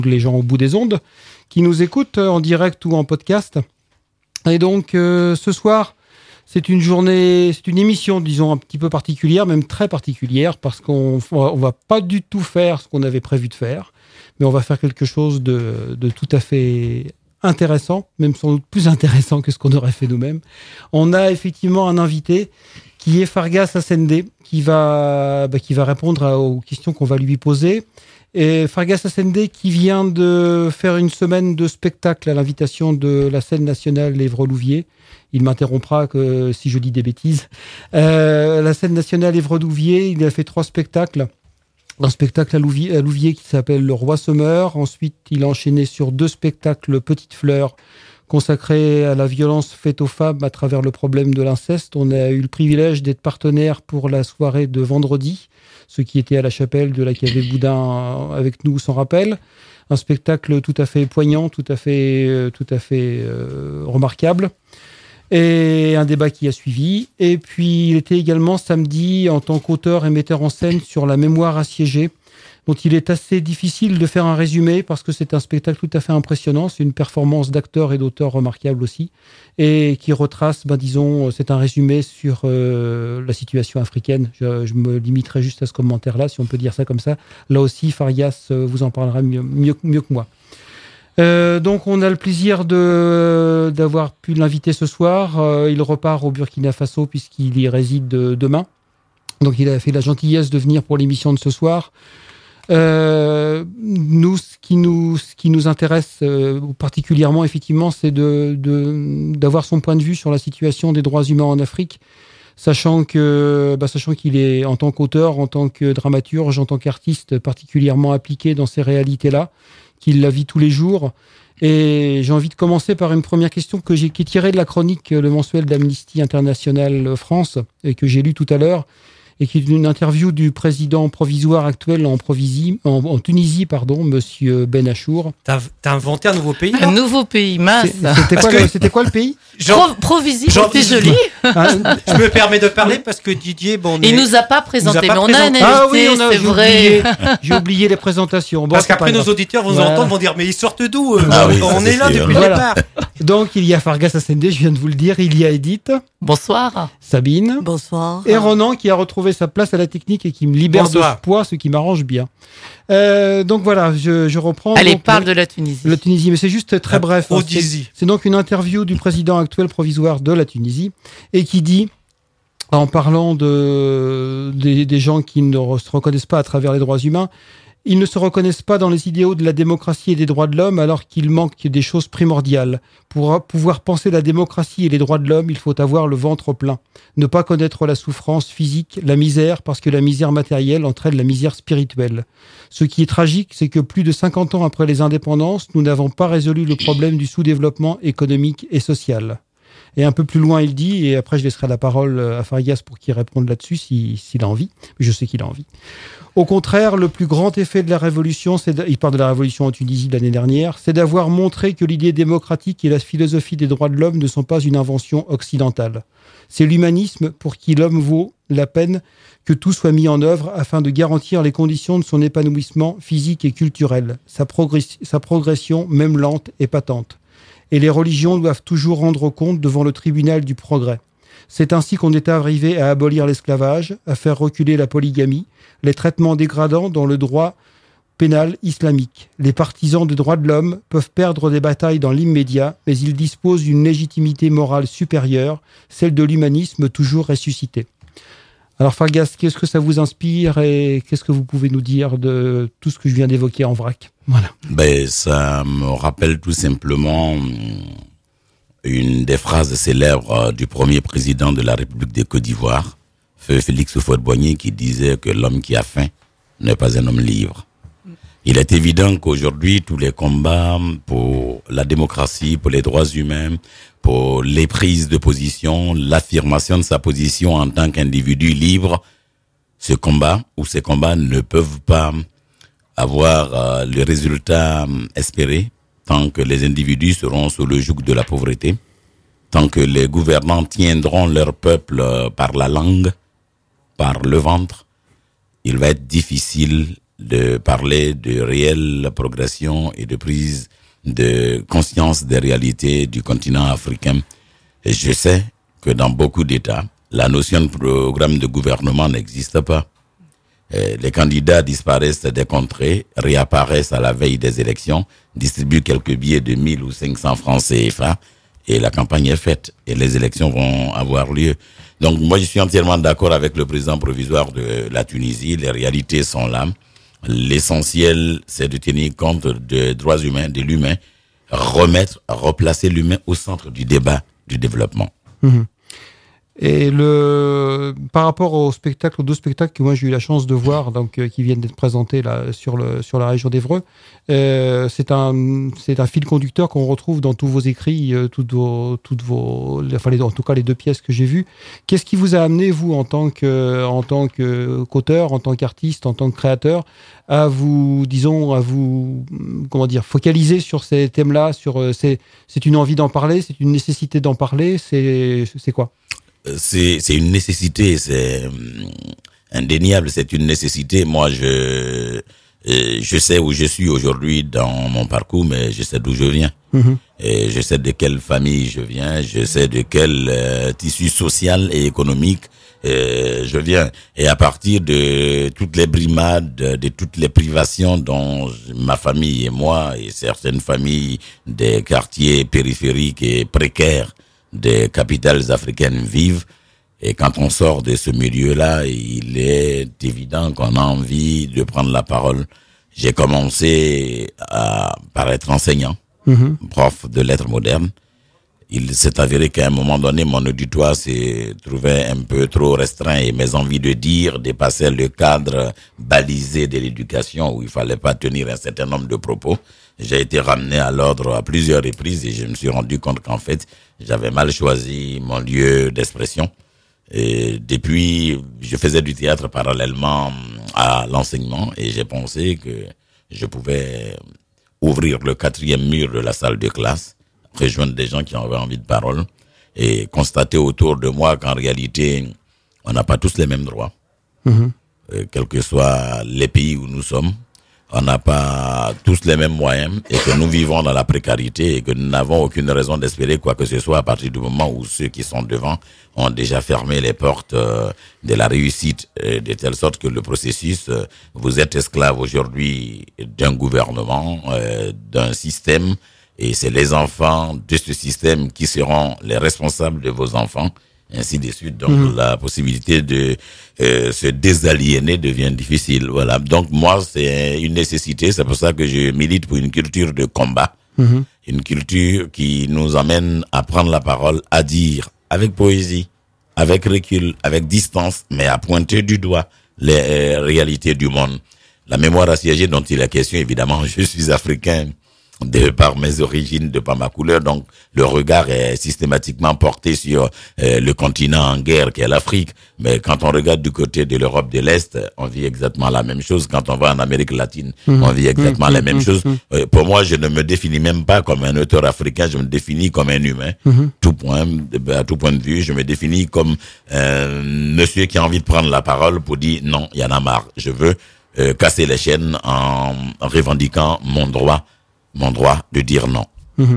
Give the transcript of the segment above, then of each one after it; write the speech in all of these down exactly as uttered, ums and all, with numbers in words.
les gens au bout des ondes qui nous écoutent en direct ou en podcast. Et donc, euh, ce soir, c'est une journée, c'est une émission, disons, un petit peu particulière, même très particulière, parce qu'on on va pas du tout faire ce qu'on avait prévu de faire, mais on va faire quelque chose de, de tout à fait intéressant, même sans doute plus intéressant que ce qu'on aurait fait nous-mêmes. On a effectivement un invité qui est Fargas Assende, qui va, bah, qui va répondre à, aux questions qu'on va lui poser. Et Fargas Assende qui vient de faire une semaine de spectacle à l'invitation de la scène nationale Évreux-Louviers. Il m'interrompra que si je dis des bêtises. Euh, la scène nationale Évreux-Louviers, il a fait trois spectacles. Un spectacle à Louviers, à Louviers qui s'appelle Le Roi Semeur. Ensuite, il a enchaîné sur deux spectacles Petite Fleur, consacrés à la violence faite aux femmes à travers le problème de l'inceste. On a eu le privilège d'être partenaire pour la soirée de vendredi. Ceux qui étaient à la chapelle de la Cavée Boudin avec nous s'en rappellent. Un spectacle tout à fait poignant, tout à fait, tout à fait euh, remarquable. Et un débat qui a suivi. Et puis, il était également samedi en tant qu'auteur et metteur en scène sur La mémoire assiégée, dont il est assez difficile de faire un résumé parce que c'est un spectacle tout à fait impressionnant. C'est une performance d'acteur et d'auteur remarquable aussi, et qui retrace, ben disons, c'est un résumé sur euh, la situation africaine. Je, je me limiterai juste à ce commentaire-là, si on peut dire ça comme ça. Là aussi, Fargas euh, vous en parlera mieux, mieux, mieux que moi. Euh, donc, on a le plaisir de, d'avoir pu l'inviter ce soir. Euh, il repart au Burkina Faso puisqu'il y réside de, demain. Donc, il a fait la gentillesse de venir pour l'émission de ce soir. Euh, nous, ce qui nous, ce qui nous intéresse euh, particulièrement, effectivement, c'est de, de, d'avoir son point de vue sur la situation des droits humains en Afrique, sachant que, bah, sachant qu'il est en tant qu'auteur, en tant que dramaturge, en tant qu'artiste particulièrement appliqué dans ces réalités-là, qu'il la vit tous les jours. Et j'ai envie de commencer par une première question que j'ai, qui est tirée de la chronique Le Mensuel d'Amnesty International France et que j'ai lue tout à l'heure, et qui est une interview du président provisoire actuel en, Provisie, en, en Tunisie, pardon, Monsieur Ben Achour. T'as, t'as inventé un nouveau pays, là ? Un nouveau pays, mince. C'est, c'était, quoi, que... le, c'était quoi le pays ? Pro, Provisie, c'était joli. Ah, je me permets de parler parce que Didier, bon, il est... nous a pas présenté, a pas mais on présenté. a un invité, ah oui, on a, c'est j'ai vrai. Oublié, j'ai oublié les présentations. Bon, parce qu'après nos auditeurs vont nous voilà. entendre, vont dire mais ils sortent d'où euh, ah oui, on est là depuis voilà. le départ. Donc il y a Fargas Assende, je viens de vous le dire, il y a Edith. Bonsoir. Sabine. Bonsoir. Et Ronan qui a retrouvé sa place à la technique et qui me libère Bonsoir. de ce poids, ce qui m'arrange bien. Euh, donc voilà, je, je reprends. Allez, donc, parle de la Tunisie. La Tunisie, mais c'est juste très la bref. Hein, c'est, c'est donc une interview du président actuel provisoire de la Tunisie et qui dit, en parlant de, des, des gens qui ne se reconnaissent pas à travers les droits humains, ils ne se reconnaissent pas dans les idéaux de la démocratie et des droits de l'homme alors qu'il manque des choses primordiales. Pour pouvoir penser la démocratie et les droits de l'homme, il faut avoir le ventre plein. Ne pas connaître la souffrance physique, la misère, parce que la misère matérielle entraîne la misère spirituelle. Ce qui est tragique, c'est que plus de cinquante ans après les indépendances, nous n'avons pas résolu le problème du sous-développement économique et social. Et un peu plus loin, il dit, et après je laisserai la parole à Fargas pour qu'il réponde là-dessus si, s'il a envie, mais je sais qu'il a envie. Au contraire, le plus grand effet de la révolution, c'est de, il parle de la révolution en Tunisie de l'année dernière, c'est d'avoir montré que l'idée démocratique et la philosophie des droits de l'homme ne sont pas une invention occidentale. C'est l'humanisme pour qui l'homme vaut la peine que tout soit mis en œuvre afin de garantir les conditions de son épanouissement physique et culturel, sa, progress- sa progression, même lente, est patente. Et les religions doivent toujours rendre compte devant le tribunal du progrès. C'est ainsi qu'on est arrivé à abolir l'esclavage, à faire reculer la polygamie, les traitements dégradants dans le droit pénal islamique. Les partisans des droits de l'homme peuvent perdre des batailles dans l'immédiat, mais ils disposent d'une légitimité morale supérieure, celle de l'humanisme toujours ressuscité. Alors Fargas, qu'est-ce que ça vous inspire et qu'est-ce que vous pouvez nous dire de tout ce que je viens d'évoquer en vrac ? Voilà. Ben, ça me rappelle tout simplement une des phrases célèbres du premier président de la République de Côte d'Ivoire, Feu Félix Houphouët-Boigny, qui disait que l'homme qui a faim n'est pas un homme libre. Il est évident qu'aujourd'hui, tous les combats pour la démocratie, pour les droits humains, pour les prises de position, l'affirmation de sa position en tant qu'individu libre, ce combat ou ces combats ne peuvent pas avoir euh, le résultat espéré tant que les individus seront sous le joug de la pauvreté, tant que les gouvernants tiendront leur peuple euh, par la langue, par le ventre. Il va être difficile de parler de réelle progression et de prise de conscience des réalités du continent africain. Et je sais que dans beaucoup d'États, la notion de programme de gouvernement n'existe pas. Et les candidats disparaissent des contrées, réapparaissent à la veille des élections, distribuent quelques billets de mille ou cinq cents francs C F A et la campagne est faite et les élections vont avoir lieu. Donc moi je suis entièrement d'accord avec le président provisoire de la Tunisie, les réalités sont là. L'essentiel, c'est de tenir compte des droits humains, de l'humain, remettre, replacer l'humain au centre du débat du développement. Mmh. Et le, par rapport au spectacle, aux deux spectacles que moi j'ai eu la chance de voir, donc euh, qui viennent d'être présentés là sur le sur la région d'Évreux, euh, c'est un c'est un fil conducteur qu'on retrouve dans tous vos écrits, euh, toutes vos toutes vos, enfin les, en tout cas les deux pièces que j'ai vues. Qu'est-ce qui vous a amené vous en tant que en tant que qu'auteur, en tant qu'artiste, en tant que créateur, à vous disons à vous comment dire focaliser sur ces thèmes-là, sur euh, c'est c'est une envie d'en parler, c'est une nécessité d'en parler, c'est c'est quoi? C'est, c'est une nécessité, c'est indéniable, c'est une nécessité. Moi, je, je sais où je suis aujourd'hui dans mon parcours, mais je sais d'où je viens. Mmh. Et je sais de quelle famille je viens, je sais de quel euh, tissu social et économique euh, je viens. Et à partir de toutes les brimades, de toutes les privations dont ma famille et moi, et certaines familles des quartiers périphériques et précaires, des capitales africaines vivent, et quand on sort de ce milieu-là, il est évident qu'on a envie de prendre la parole. J'ai commencé à, par être enseignant, mmh. prof de lettres modernes. Il s'est avéré qu'à un moment donné, mon auditoire s'est trouvé un peu trop restreint et mes envies de dire dépassaient le cadre balisé de l'éducation où il fallait pas tenir un certain nombre de propos. J'ai été ramené à l'ordre à plusieurs reprises et je me suis rendu compte qu'en fait, j'avais mal choisi mon lieu d'expression. Et depuis, je faisais du théâtre parallèlement à l'enseignement et j'ai pensé que je pouvais ouvrir le quatrième mur de la salle de classe, rejoindre des gens qui avaient envie de parole et constater autour de moi qu'en réalité, on n'a pas tous les mêmes droits. Mmh. Euh, quels que soient les pays où nous sommes, on n'a pas tous les mêmes moyens et que nous vivons dans la précarité et que nous n'avons aucune raison d'espérer quoi que ce soit à partir du moment où ceux qui sont devant ont déjà fermé les portes euh, de la réussite, euh, de telle sorte que le processus, euh, vous êtes esclave aujourd'hui d'un gouvernement, euh, d'un système, et c'est les enfants de ce système qui seront les responsables de vos enfants, ainsi de suite. Donc mmh. la possibilité de euh, se désaliéner devient difficile. Voilà. Donc moi, c'est une nécessité. C'est pour ça que je milite pour une culture de combat, mmh. une culture qui nous amène à prendre la parole, à dire avec poésie, avec recul, avec distance, mais à pointer du doigt les euh, réalités du monde. La mémoire assiégée dont il est question, évidemment, je suis africain de par mes origines, de par ma couleur, donc le regard est systématiquement porté sur euh, le continent en guerre qui est l'Afrique. Mais quand on regarde du côté de l'Europe de l'Est, on vit exactement la même chose. Quand on va en Amérique latine, mmh. on vit exactement mmh. la même mmh. chose. Euh, pour moi, je ne me définis même pas comme un auteur africain, je me définis comme un humain. Mmh. Tout point, à tout point de vue, je me définis comme un monsieur qui a envie de prendre la parole pour dire non, il y en a marre. Je veux euh, casser les chaînes en, en revendiquant mon droit. mon droit de dire non. Mmh.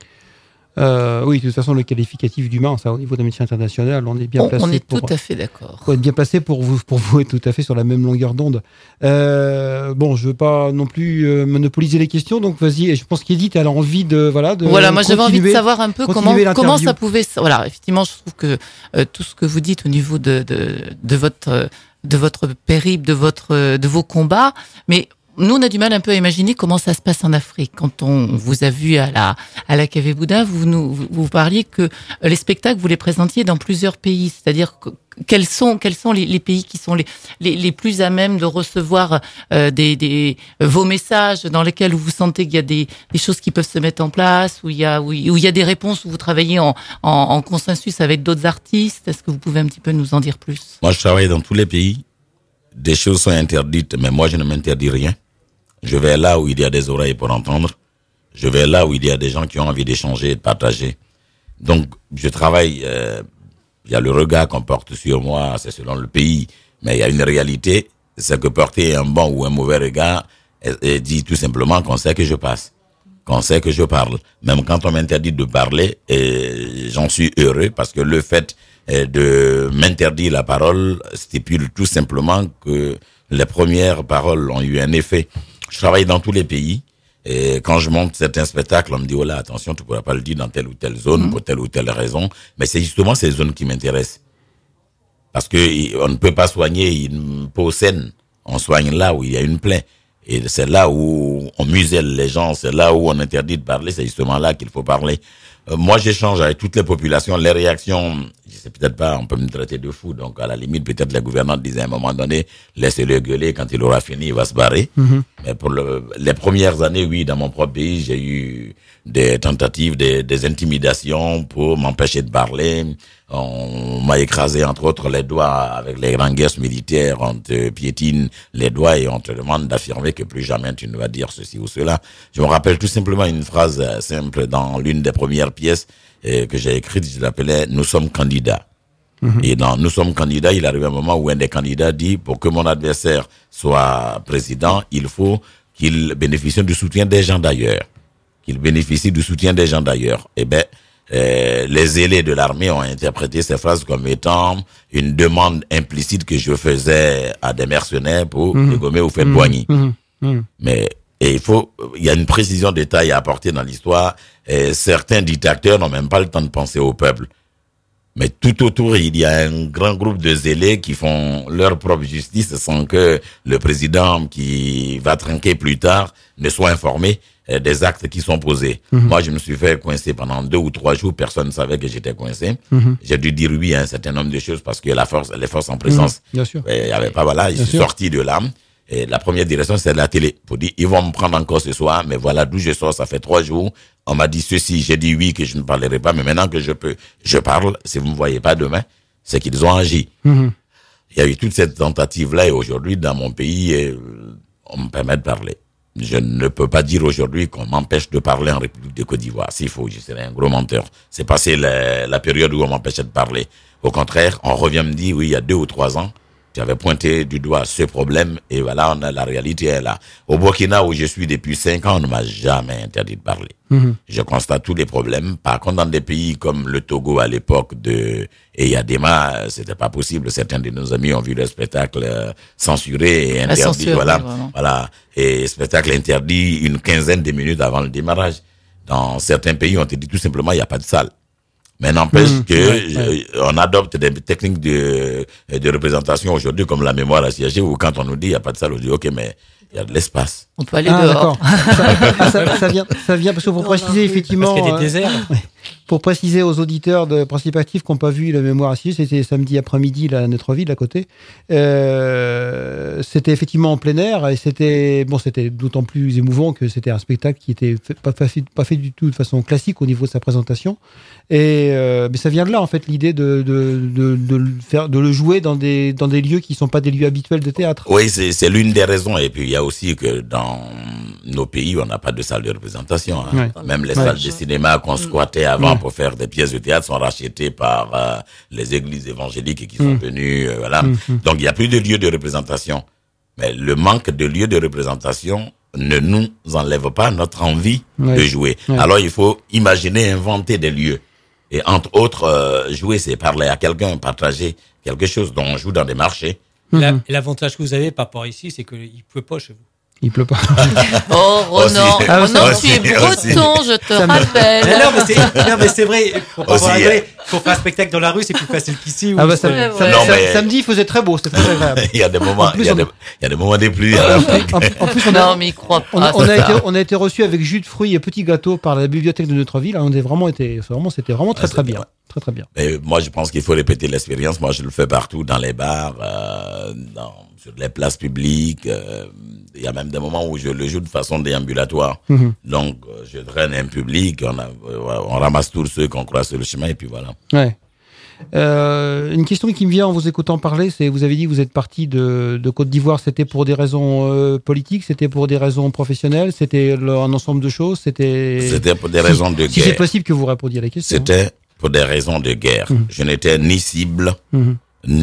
Euh, oui, de toute façon, le qualificatif d'humain, ça, au niveau de la médecine internationale, on est bien on, placé. On est pour, tout à fait d'accord. Pour être bien placé pour vous, pour vous être tout à fait sur la même longueur d'onde. Euh, bon, je veux pas non plus euh, monopoliser les questions, donc vas-y. Et je pense qu'Edith a envie de voilà de. Voilà, moi j'avais envie de savoir un peu comment comment ça pouvait. Voilà, effectivement, je trouve que euh, tout ce que vous dites au niveau de de, de votre de votre périple, de votre de vos combats, mais nous, on a du mal un peu à imaginer comment ça se passe en Afrique. Quand on vous a vu à la à la Café Boudin, vous nous vous, vous parliez que les spectacles vous les présentiez dans plusieurs pays. C'est-à-dire que, quels sont quels sont les, les pays qui sont les, les les plus à même de recevoir euh, des des vos messages dans lesquels vous sentez qu'il y a des des choses qui peuvent se mettre en place, où il y a où, où il y a des réponses, où vous travaillez en en, en consensus avec d'autres artistes. Est-ce que vous pouvez un petit peu nous en dire plus? Moi, je travaille dans tous les pays. Des choses sont interdites, mais moi, je ne m'interdis rien. Je vais là où il y a des oreilles pour entendre. Je vais là où il y a des gens qui ont envie d'échanger et de partager. Donc, je travaille, euh, il y a le regard qu'on porte sur moi, c'est selon le pays, mais il y a une réalité, c'est que porter un bon ou un mauvais regard et, et dit tout simplement qu'on sait que je passe, qu'on sait que je parle. Même quand on m'interdit de parler, et j'en suis heureux parce que le fait de m'interdire la parole stipule tout simplement que les premières paroles ont eu un effet. Je travaille dans tous les pays. Et quand je monte certains spectacles, on me dit, oh là, attention, tu pourras pas le dire dans telle ou telle zone, mmh. pour telle ou telle raison. Mais c'est justement ces zones qui m'intéressent. Parce que on ne peut pas soigner une peau saine. On soigne là où il y a une plaie. Et c'est là où on muselle les gens, c'est là où on interdit de parler, c'est justement là qu'il faut parler. Euh, moi, j'échange avec toutes les populations, les réactions, je sais peut-être pas, on peut me traiter de fou, donc à la limite, peut-être les gouvernants disaient à un moment donné, laissez-le gueuler, quand il aura fini, il va se barrer. Mm-hmm. Mais pour le, les premières années, oui, dans mon propre pays, j'ai eu des tentatives, des, des intimidations pour m'empêcher de parler. On m'a écrasé, entre autres, les doigts avec les grands guerres militaires. On te piétine les doigts et on te demande d'affirmer que plus jamais tu ne vas dire ceci ou cela. Je me rappelle tout simplement une phrase simple dans l'une des premières pièces euh, que j'ai écrites. Je l'appelais « Nous sommes candidats ». Mmh. Et dans « Nous sommes candidats », il arrive un moment où un des candidats dit « Pour que mon adversaire soit président, il faut qu'il bénéficie du soutien des gens d'ailleurs. Qu'il bénéficie du soutien des gens d'ailleurs. » Eh ben, Euh, les zélés de l'armée ont interprété ces phrases comme étant une demande implicite que je faisais à des mercenaires pour mmh. dégommer ou faire mmh. Boigny. Mmh. Mmh. Mais et il faut, il y a une précision de taille à apporter dans l'histoire. Et certains dictateurs n'ont même pas le temps de penser au peuple. Mais tout autour, il y a un grand groupe de zélés qui font leur propre justice sans que le président qui va trinquer plus tard ne soit informé des actes qui sont posés. Mmh. Moi, je me suis fait coincer pendant deux ou trois jours. Personne ne savait que j'étais coincé. Mmh. J'ai dû dire oui à un certain nombre de choses parce que la force, les forces en présence, mmh. Bien sûr. Il y avait pas, voilà, je suis sûr. sorti de là. Et la première direction, c'est la télé. Pour dire, ils vont me prendre encore ce soir, mais voilà d'où je sors, ça fait trois jours. On m'a dit ceci, j'ai dit oui, que je ne parlerai pas, mais maintenant que je peux, je parle. Si vous me voyez pas demain, c'est qu'ils ont agi. Mmh. Il y a eu toute cette tentative-là et aujourd'hui, dans mon pays, on me permet de parler. Je ne peux pas dire aujourd'hui qu'on m'empêche de parler en République de Côte d'Ivoire. S'il faut, je serais un gros menteur. C'est passé la, la période où on m'empêchait de parler. Au contraire, on revient me dire, oui, il y a deux ou trois ans, j'avais pointé du doigt ce problème et voilà, on a, la réalité est là. Au Burkina, où je suis depuis cinq ans, on ne m'a jamais interdit de parler. Mmh. Je constate tous les problèmes. Par contre, dans des pays comme le Togo à l'époque de Eyadema, c'était pas possible. Certains de nos amis ont vu le spectacle censuré et interdit. Censure, voilà, oui, voilà. Et spectacle interdit une quinzaine de minutes avant le démarrage. Dans certains pays, on te dit tout simplement, il n'y a pas de salle. Mais n'empêche mmh, que ouais, ouais. on adopte des techniques de, de représentation aujourd'hui comme la mémoire assiégée où quand on nous dit il n'y a pas de salle, on dit ok, mais il y a de l'espace. On peut aller ah, dehors. ça, ça, ça, vient, ça vient parce que pour non, préciser non, effectivement. Parce qu'il y a des déserts. Euh, pour préciser aux auditeurs de Principe Actif qui n'ont pas vu la mémoire assiégée, c'était samedi après-midi là, à notre ville à côté. Euh, c'était effectivement en plein air et c'était bon, c'était d'autant plus émouvant que c'était un spectacle qui était fait, pas, fait, pas fait du tout de façon classique au niveau de sa présentation. Et euh, mais ça vient de là en fait l'idée de de de, de le faire, de le jouer dans des dans des lieux qui sont pas des lieux habituels de théâtre. Oui, c'est c'est l'une des raisons. Et puis il y a aussi que dans nos pays, on n'a pas de salle de représentation. Hein. Ouais. Même les ouais. salles de cinéma qu'on squattait avant ouais. pour faire des pièces de théâtre sont rachetées par euh, les églises évangéliques qui sont mmh. venues. Euh, voilà. Mmh. Donc il y a plus de lieux de représentation. Mais le manque de lieux de représentation ne nous enlève pas notre envie ouais. de jouer. Ouais. Alors il faut imaginer, inventer des lieux. Et entre autres, euh, jouer, c'est parler à quelqu'un, partager quelque chose dont on joue dans des marchés. La, mmh. L'avantage que vous avez par rapport ici, c'est qu'il ne pleut pas chez vous. Il pleut pas. Oh, Ronan, ah, Ronan, tu es breton, je te ça rappelle. Mais non, mais c'est, non, mais c'est vrai, pour pas avoir rigolé, pour faire un spectacle dans la rue, c'est plus facile qu'ici. Ah bah ça, ouais, ça, non, ça, mais... Samedi, il faisait très beau, c'était très agréable. Il y a des moments, plus, il, y a on... des, il y a des moments des pluies. En, en, en plus, on a, non, mais il croit pas. On, on, a été, on a été reçus avec jus de fruits et petits gâteaux par la bibliothèque de notre ville. On a vraiment été, vraiment, c'était vraiment très, ah, très bien. bien. Très, très bien. Mais moi, je pense qu'il faut répéter l'expérience. Moi, je le fais partout, dans les bars, euh, dans, sur les places publiques. Euh, il y a même des moments où je le joue de façon déambulatoire. Mm-hmm. Donc, euh, je traîne un public, on, a, euh, on ramasse tous ceux qu'on croise sur le chemin, et puis voilà. Ouais. Euh, une question qui me vient en vous écoutant parler, c'est vous avez dit que vous êtes parti de, de Côte d'Ivoire, c'était pour des raisons euh, politiques, c'était pour des raisons professionnelles, c'était un ensemble de choses, c'était... C'était pour des raisons si, de si guerre. Si c'est possible que vous répondiez à la question. C'était pour des raisons de guerre. Mmh. Je n'étais ni cible, mmh. ni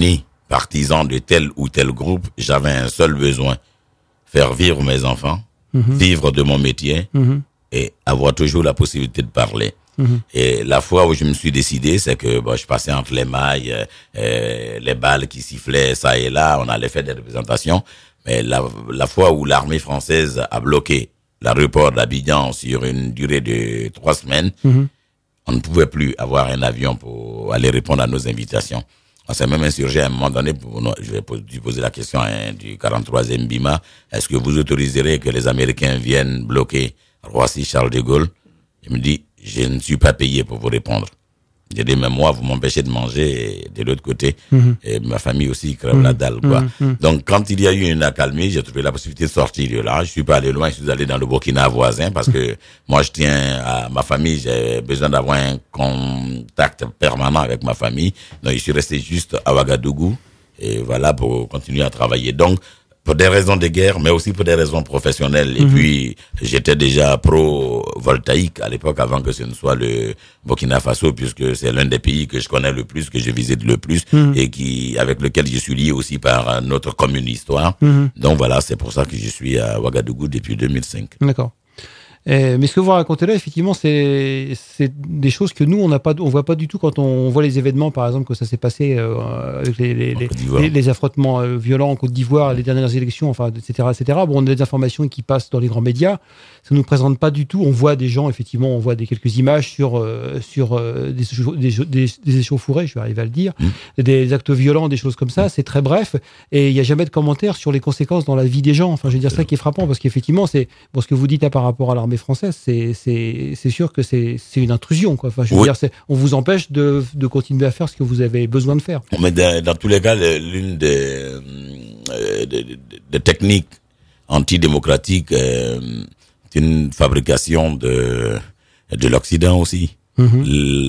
partisan de tel ou tel groupe, j'avais un seul besoin, faire vivre mes enfants, mmh. vivre de mon métier mmh. et avoir toujours la possibilité de parler. Mmh. Et la fois où je me suis décidé, c'est que bon, je passais entre les mailles, euh, les balles qui sifflaient ça et là, on allait faire des représentations. Mais la, la fois où l'armée française a bloqué l'aéroport d'Abidjan sur une durée de trois semaines, mmh. on ne pouvait plus avoir un avion pour aller répondre à nos invitations. On s'est même insurgé à un moment donné, pour, non, je vais poser la question hein, du quarante-troisième B I M A, est-ce que vous autoriserez que les Américains viennent bloquer Roissy-Charles de Gaulle? Il me dit, je ne suis pas payé pour vous répondre. J'ai dit, mais moi, vous m'empêchez de manger, et de l'autre côté, mmh. et ma famille aussi crève mmh. la dalle, quoi. Mmh. Donc, quand il y a eu une accalmie, j'ai trouvé la possibilité de sortir de là. Je suis pas allé loin, je suis allé dans le Burkina voisin, parce que moi, je tiens à ma famille, j'ai besoin d'avoir un contact permanent avec ma famille. Donc, je suis resté juste à Ouagadougou, et voilà, pour continuer à travailler. Donc, pour des raisons de guerre, mais aussi pour des raisons professionnelles. Et mmh. puis, j'étais déjà pro-voltaïque à l'époque, avant que ce ne soit le Burkina Faso, puisque c'est l'un des pays que je connais le plus, que je visite le plus, mmh. et qui, avec lequel je suis lié aussi par notre commune histoire. Mmh. Donc voilà, c'est pour ça que je suis à Ouagadougou depuis deux mille cinq. D'accord. Euh, mais ce que vous racontez là, effectivement, c'est, c'est des choses que nous, on n'a pas, on voit pas du tout quand on voit les événements, par exemple, que ça s'est passé euh, avec les, les, les, les, les affrontements euh, violents en Côte d'Ivoire, les dernières élections, enfin, et cetera, et cetera. Bon, on a des informations qui passent dans les grands médias. Ça nous présente pas du tout. On voit des gens, effectivement, on voit des quelques images sur euh, sur euh, des, des, des, des échauffourées, je vais arriver à le dire, mmh. des actes violents, des choses comme ça. C'est très bref, et il y a jamais de commentaires sur les conséquences dans la vie des gens. Enfin, je veux dire, ça qui est frappant, parce qu'effectivement, c'est bon, ce que vous dites là, par rapport à l'armée française, c'est, c'est, c'est sûr que c'est, c'est une intrusion, quoi. Enfin, je veux oui. dire, c'est, on vous empêche de, de continuer à faire ce que vous avez besoin de faire. Mais dans, dans tous les cas, l'une des, euh, des, des, des techniques antidémocratiques, euh, c'est une fabrication de, de l'Occident aussi. Mm-hmm.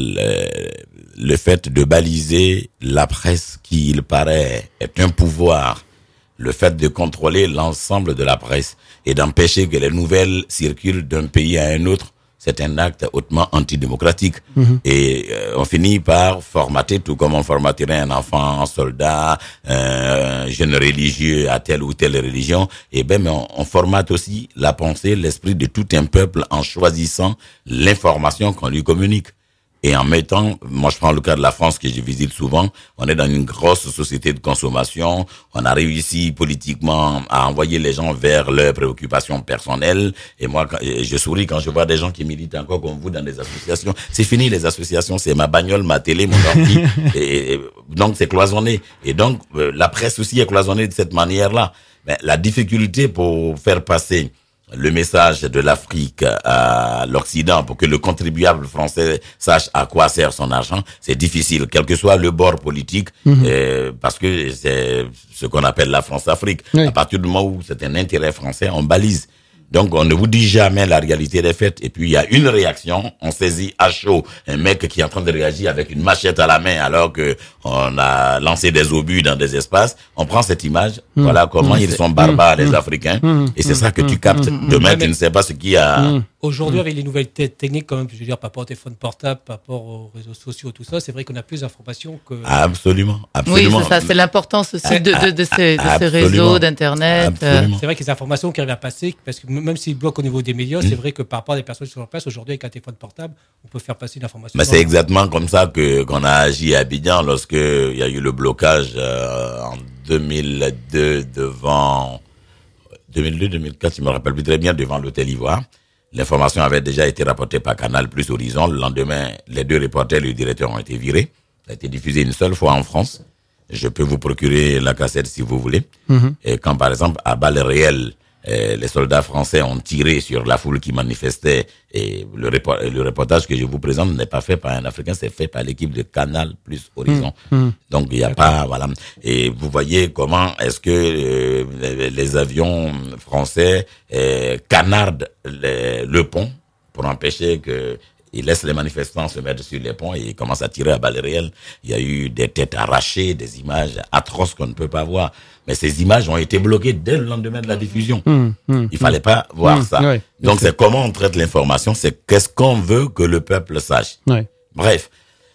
Le, le fait de baliser la presse qui, il paraît, est un pouvoir. Le fait de contrôler l'ensemble de la presse et d'empêcher que les nouvelles circulent d'un pays à un autre, c'est un acte hautement antidémocratique. Mmh. Et euh, on finit par formater, tout comme on formaterait un enfant, un soldat, euh, un jeune religieux à telle ou telle religion. Et ben, mais on, on formate aussi la pensée, l'esprit de tout un peuple en choisissant l'information qu'on lui communique. Et en mettant, moi je prends le cas de la France que je visite souvent, on est dans une grosse société de consommation, on a réussi politiquement à envoyer les gens vers leurs préoccupations personnelles, et moi je souris quand je vois des gens qui militent encore comme vous dans des associations. C'est fini les associations, c'est ma bagnole, ma télé, mon ordi, et, et donc c'est cloisonné. Et donc euh, la presse aussi est cloisonnée de cette manière-là. Mais la difficulté pour faire passer le message de l'Afrique à l'Occident pour que le contribuable français sache à quoi sert son argent, c'est difficile, quel que soit le bord politique, mmh. euh, parce que c'est ce qu'on appelle la France-Afrique. Oui. À partir du moment où c'est un intérêt français, on balise. Donc, on ne vous dit jamais la réalité des faits. Et puis, il y a une réaction. On saisit à chaud un mec qui est en train de réagir avec une machette à la main alors que on a lancé des obus dans des espaces. On prend cette image. Mmh. Voilà comment mmh. ils sont barbares, mmh. les Africains. Mmh. Et c'est mmh. ça que tu captes. Mmh. Demain, mmh. tu ne sais pas ce qu'il y a. Mmh. Aujourd'hui, avec les nouvelles t- techniques, quand même, je veux dire, par rapport au téléphone portable, par rapport aux réseaux sociaux, tout ça, c'est vrai qu'on a plus d'informations que... Absolument, absolument. Oui, c'est ça, c'est l'importance aussi de, de, de, ces, de ces réseaux, d'Internet. Absolument. C'est vrai que les informations qui arrivent à passer, parce que même s'ils bloquent au niveau des médias, mmh. c'est vrai que par rapport à des personnes qui sont en place, aujourd'hui, avec un téléphone portable, on peut faire passer une information. Mais c'est exactement comme ça que qu'on a agi à Abidjan lorsque il y a eu le blocage euh, en deux mille deux devant... deux mille deux deux mille quatre, je me rappelle plus très bien, devant l'hôtel Ivoire. L'information avait déjà été rapportée par Canal plus Horizon. Le lendemain, les deux reporters et le directeur ont été virés. Ça a été diffusé une seule fois en France. Je peux vous procurer la cassette si vous voulez. Mm-hmm. Et quand, par exemple, à balles réelles, euh, les soldats français ont tiré sur la foule qui manifestait, et le, report, le reportage que je vous présente n'est pas fait par un Africain, c'est fait par l'équipe de Canal plus Horizon. Mm-hmm. Donc, il n'y a pas, voilà. Et vous voyez comment est-ce que euh, les, les avions français euh, canardent les, le pont pour empêcher que ils laissent les manifestants se mettre sur les ponts et ils commencent à tirer à balles réelles. Il y a eu des têtes arrachées, des images atroces qu'on ne peut pas voir. Mais ces images ont été bloquées dès le lendemain de la diffusion. Mmh, mmh, il fallait mmh. pas voir mmh, ça. Ouais, donc c'est comment on traite l'information, c'est qu'est-ce qu'on veut que le peuple sache. Ouais. Bref,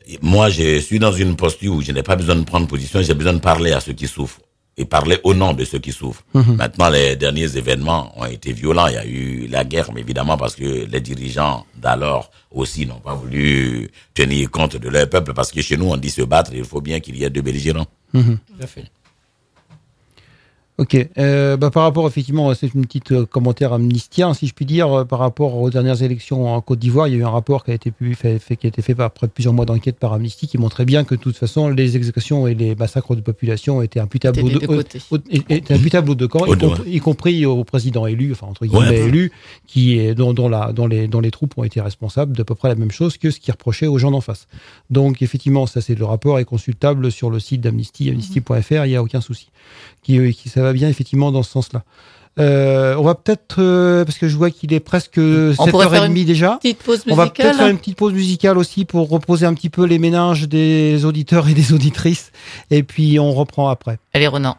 moi, je suis dans une posture où je n'ai pas besoin de prendre position, j'ai besoin de parler à ceux qui souffrent et parler au nom de ceux qui souffrent. Mmh. Maintenant, les derniers événements ont été violents. Il y a eu la guerre, mais évidemment parce que les dirigeants d'alors aussi n'ont pas voulu tenir compte de leur peuple, parce que chez nous, on dit se battre, il faut bien qu'il y ait deux belligérants. Mmh. Tout à fait. Ok, euh, bah, par rapport effectivement, c'est une petite euh, commentaire amnistien, si je puis dire, euh, par rapport aux dernières élections en Côte d'Ivoire, il y a eu un rapport qui a été publié, fait, fait, qui a été fait par, après plusieurs mois d'enquête par Amnesty, qui montrait bien que de toute façon, les exécutions et les massacres de population étaient imputables aux deux, aux, étaient imputables aux deux camps, y, compris, y compris au président élu, enfin entre guillemets ouais, élu, qui est dont, dont, la, dont les dont les troupes ont été responsables d'à peu près la même chose que ce qui reprochait aux gens d'en face. Donc effectivement, ça c'est le rapport est consultable sur le site d'Amnesty, amnesty point f r, il n'y a aucun souci. Qui, qui ça va bien effectivement dans ce sens-là. Euh, on va peut-être, euh, parce que je vois qu'il est presque sept heures trente déjà, on va peut-être faire une petite pause musicale aussi pour reposer un petit peu les méninges des auditeurs et des auditrices, et puis on reprend après. Allez Ronan.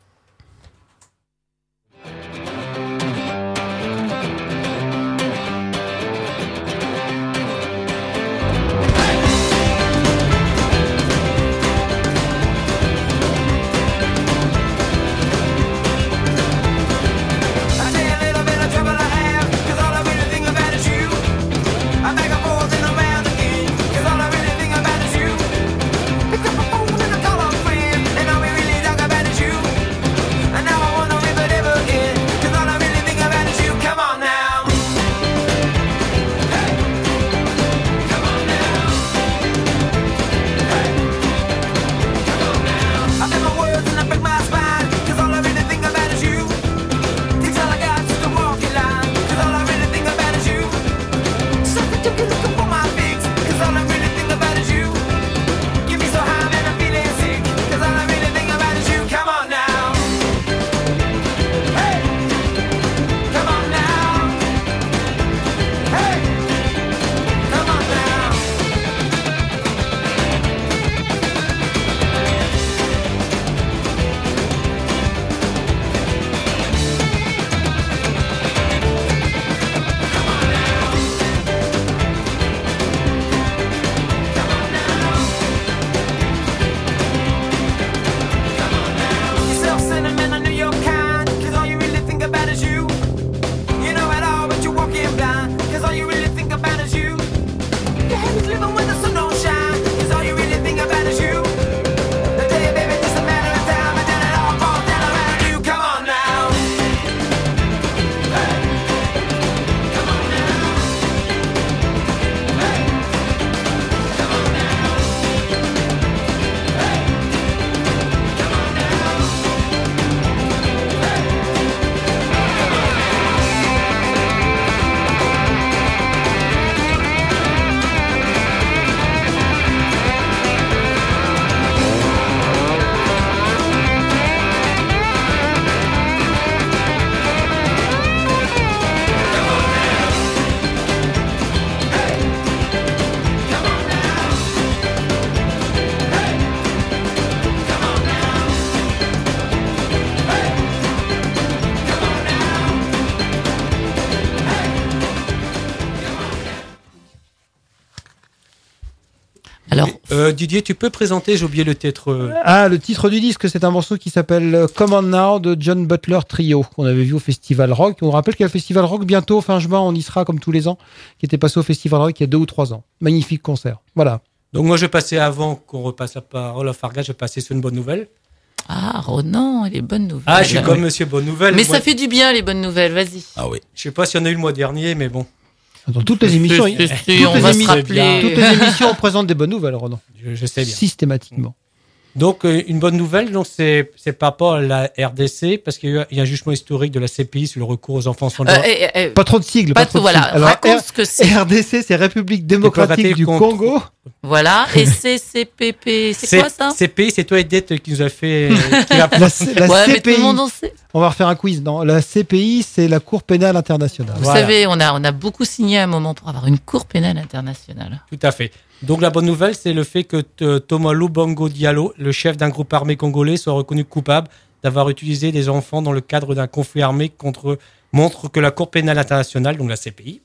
Alors, euh, Didier, tu peux présenter, j'ai oublié le titre. Euh... Ah, le titre du disque, c'est un morceau qui s'appelle Come On Now de John Butler Trio, qu'on avait vu au Festival Rock. On rappelle qu'il y a le Festival Rock bientôt, fin juin, on y sera comme tous les ans, qui était passé au Festival Rock il y a deux ou trois ans. Magnifique concert. Voilà. Donc moi, je vais passer, avant qu'on repasse la parole à Farga, je vais passer sur une bonne nouvelle. Ah, Ronan, les bonnes nouvelles. Ah, je suis comme Monsieur Bonne Nouvelle. Mais moi... ça fait du bien, les bonnes nouvelles, vas-y. Ah oui. Je sais pas s'il y en a eu le mois dernier, mais bon. Dans toutes les émissions, c'est, c'est, toutes, on les va émi- se rappeler. toutes les émissions présentent des bonnes nouvelles, Ronan. Je, je sais bien. Systématiquement. Donc, euh, une bonne nouvelle, donc c'est, c'est par rapport à la R D C, parce qu'il y a, il y a un jugement historique de la C P I sur le recours aux enfants sans droit. Euh, euh, euh, pas trop de sigles. Pas, pas trop de voilà, sigles. Alors, raconte R- ce que c'est. R D C, c'est République démocratique du contre... Congo. Voilà, et c'est C P P, c'est, c'est quoi ça? C P I, c'est toi et Dette qui nous a fait... qui a... La, la ouais, C P I, mais tout le monde en sait. On va refaire un quiz. Non, la C P I, c'est la Cour pénale internationale. Vous Voilà. savez, on a, on a beaucoup signé à un moment pour avoir une Cour pénale internationale. Tout à fait. Donc la bonne nouvelle, c'est le fait que t- Thomas Lubongo Diallo, le chef d'un groupe armé congolais, soit reconnu coupable d'avoir utilisé des enfants dans le cadre d'un conflit armé contre montre que la Cour pénale internationale, donc la C P I,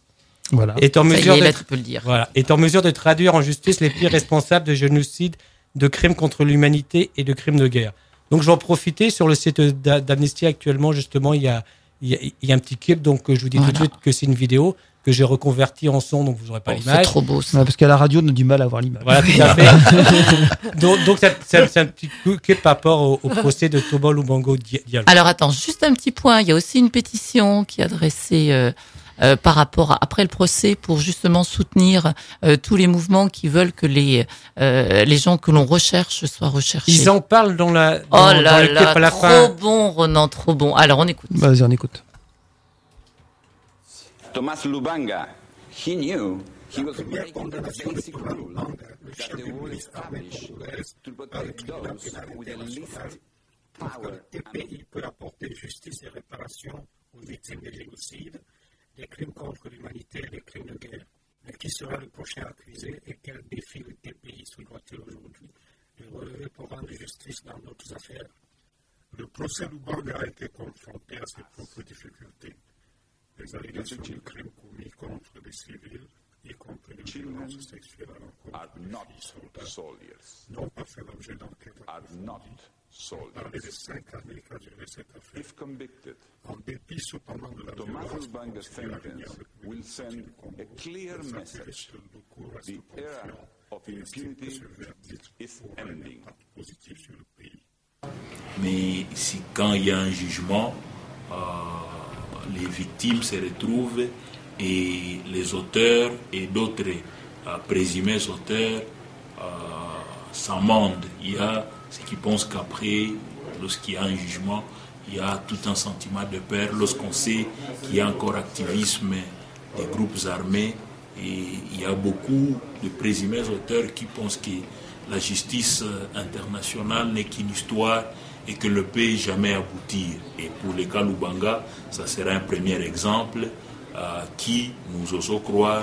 Voilà. Est en mesure est, de, là, tu peux le dire. Voilà, est en mesure de traduire en justice les pires responsables de génocide, de crimes contre l'humanité et de crimes de guerre. Donc, je vais en profiter. Sur le site d'Amnesty actuellement, justement, il y a, il y a, il y a un petit clip. Donc, je vous dis voilà. tout de suite que c'est une vidéo que j'ai reconvertie en son, donc vous n'aurez pas oh, l'image. C'est trop beau, ça. Ouais, parce qu'à la radio, on a du mal à voir l'image. Voilà, tout à fait. donc, donc c'est, c'est, c'est un petit clip par rapport au, au procès de Toba Lubango Diallo. Alors, attends, juste un petit point. Il y a aussi une pétition qui est adressée euh, euh, par rapport à, après le procès pour justement soutenir euh, tous les mouvements qui veulent que les euh, les gens que l'on recherche soient recherchés. Ils en parlent dans la dans, oh là dans le clip là, à la trop fin. bon, Ronan, trop bon. Alors, on écoute. Vas-y, on écoute. Thomas Lubanga, he knew he was breaking the basic rule that the rule established to protect those with the least power. Le T P I peut apporter justice et réparation aux victimes des génocides, des crimes contre l'humanité et des crimes de guerre. Mais qui sera le prochain accusé et quel défi le T P I se doit-il aujourd'hui de relever pour rendre justice dans d'autres affaires? Le procès Lubanga a été confronté à ses propres difficultés. Les allégations de crimes commis contre des civils, y compris des violences sexuelles à l'encontre de soldats, n'ont pas fait l'objet d'enquêtes approfondies. Parler des cinq années qu'a duré cette affaire. En dépit cependant de la violence constituée à venir le public du Congo, les activistes locaux restent confiants et estiment que ce verdict aura un impact positif sur le pays. Mais si quand il y a un jugement, euh, les victimes se retrouvent et les auteurs et d'autres euh, présumés auteurs euh, s'amendent. Il y a ceux qui pensent qu'après, lorsqu'il y a un jugement, il y a tout un sentiment de peur lorsqu'on sait qu'il y a encore activisme des groupes armés et il y a beaucoup de présumés auteurs qui pensent que la justice internationale n'est qu'une histoire et que ne peut jamais aboutir. Et pour le cas Lubanga, ça sera un premier exemple euh, qui, nous osons croire,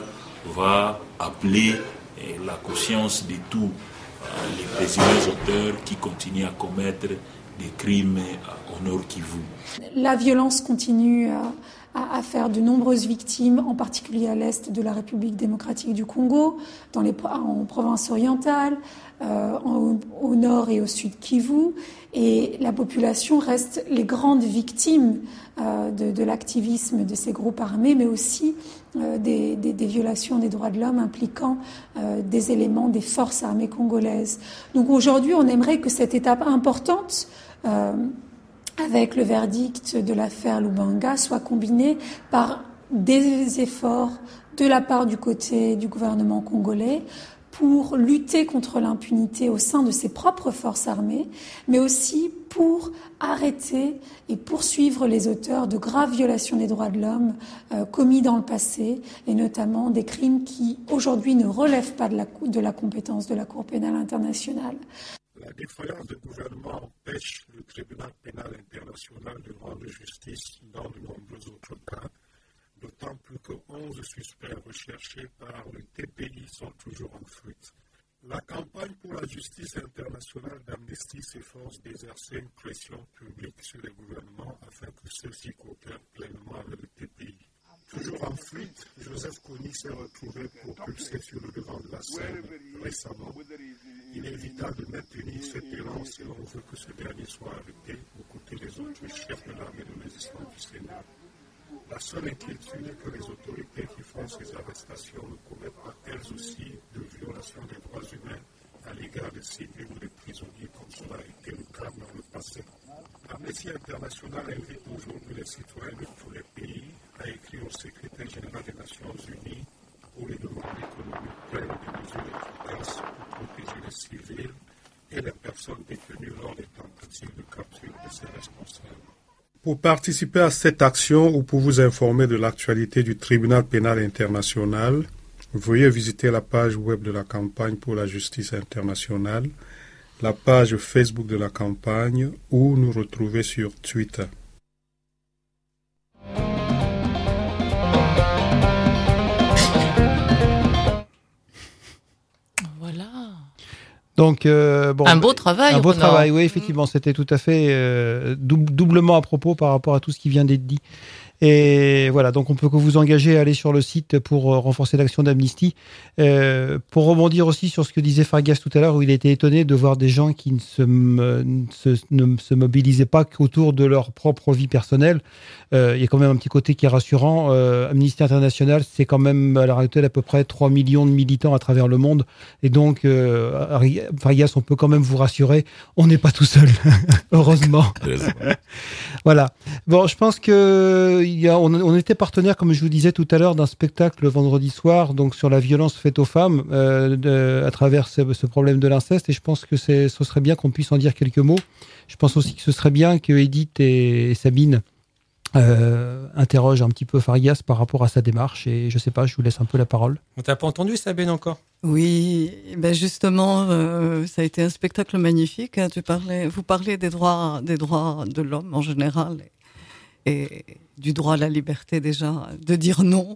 va appeler eh, la conscience de tous euh, les présumés auteurs qui continuent à commettre des crimes euh, au Nord Kivu. La violence continue à, à, à faire de nombreuses victimes, en particulier à l'est de la République démocratique du Congo, dans les, en province orientale, euh, en, au nord et au sud Kivu. Et la population reste les grandes victimes euh, de, de l'activisme de ces groupes armés, mais aussi euh, des, des, des violations des droits de l'homme impliquant euh, des éléments des forces armées congolaises. Donc aujourd'hui, on aimerait que cette étape importante, euh, avec le verdict de l'affaire Lubanga, soit combinée par des efforts de la part du côté du gouvernement congolais pour lutter contre l'impunité au sein de ses propres forces armées, mais aussi pour arrêter et poursuivre les auteurs de graves violations des droits de l'homme euh, commis dans le passé, et notamment des crimes qui, aujourd'hui, ne relèvent pas de la, de la compétence de la Cour pénale internationale. La défaillance du gouvernement empêche le tribunal pénal international de rendre justice dans de nombreux autres cas, d'autant plus que onze suspects recherchés par le T P I sont toujours en fuite. La campagne pour la justice internationale d'Amnesty s'efforce d'exercer une pression publique sur les gouvernements afin que ceux-ci coopèrent pleinement avec le T P I. Toujours en fuite, Joseph Kony s'est retrouvé propulsé sur le devant de la scène récemment. Il est vital de maintenir cet élan si l'on veut que ce dernier soit arrêté aux côtés des autres chefs de l'armée de résistance du Sénat. La seule inquiétude est que les autorités qui font ces arrestations ne commettent pas elles aussi de violations des droits humains à l'égard des civils ou des prisonniers comme cela a été le cas dans le passé. Amnesty International invite aujourd'hui les citoyens de tous les pays à écrire au secrétaire général des Nations Unies pour lui demander que l'on prenne des mesures efficaces pour protéger les civils et les personnes détenues lors des tentatives de capture de ces responsables. Pour participer à cette action ou pour vous informer de l'actualité du Tribunal pénal international, veuillez visiter la page web de la campagne pour la justice internationale, la page Facebook de la campagne ou nous retrouver sur Twitter. Voilà. Donc, euh, bon, un beau travail. Un beau travail, oui, effectivement. C'était tout à fait euh, doublement à propos par rapport à tout ce qui vient d'être dit. Et voilà, donc on peut que vous engager à aller sur le site pour euh, renforcer l'action d'Amnesty. Euh, pour rebondir aussi sur ce que disait Fargas tout à l'heure, où il était étonné de voir des gens qui ne se, ne se, ne se mobilisaient pas qu'autour de leur propre vie personnelle. Euh, il y a quand même un petit côté qui est rassurant. Euh, Amnesty International, c'est quand même à l'heure actuelle à peu près trois millions de militants à travers le monde. Et donc, euh, Fargas, on peut quand même vous rassurer, on n'est pas tout seul, heureusement. Voilà. Bon, je pense que il y a, on, on était partenaire, comme je vous disais tout à l'heure, d'un spectacle vendredi soir, donc sur la violence faite aux femmes, euh, de, à travers ce, ce problème de l'inceste. Et je pense que c'est, ce serait bien qu'on puisse en dire quelques mots. Je pense aussi que ce serait bien que Edith et, et Sabine euh, interrogent un petit peu Fargas par rapport à sa démarche. Et je sais pas, je vous laisse un peu la parole. On t'a pas entendu, Sabine, encore? Oui, ben justement, euh, ça a été un spectacle magnifique. Hein. Tu parlais, vous parlez des droits, des droits de l'homme en général et, et du droit à la liberté déjà, de dire non.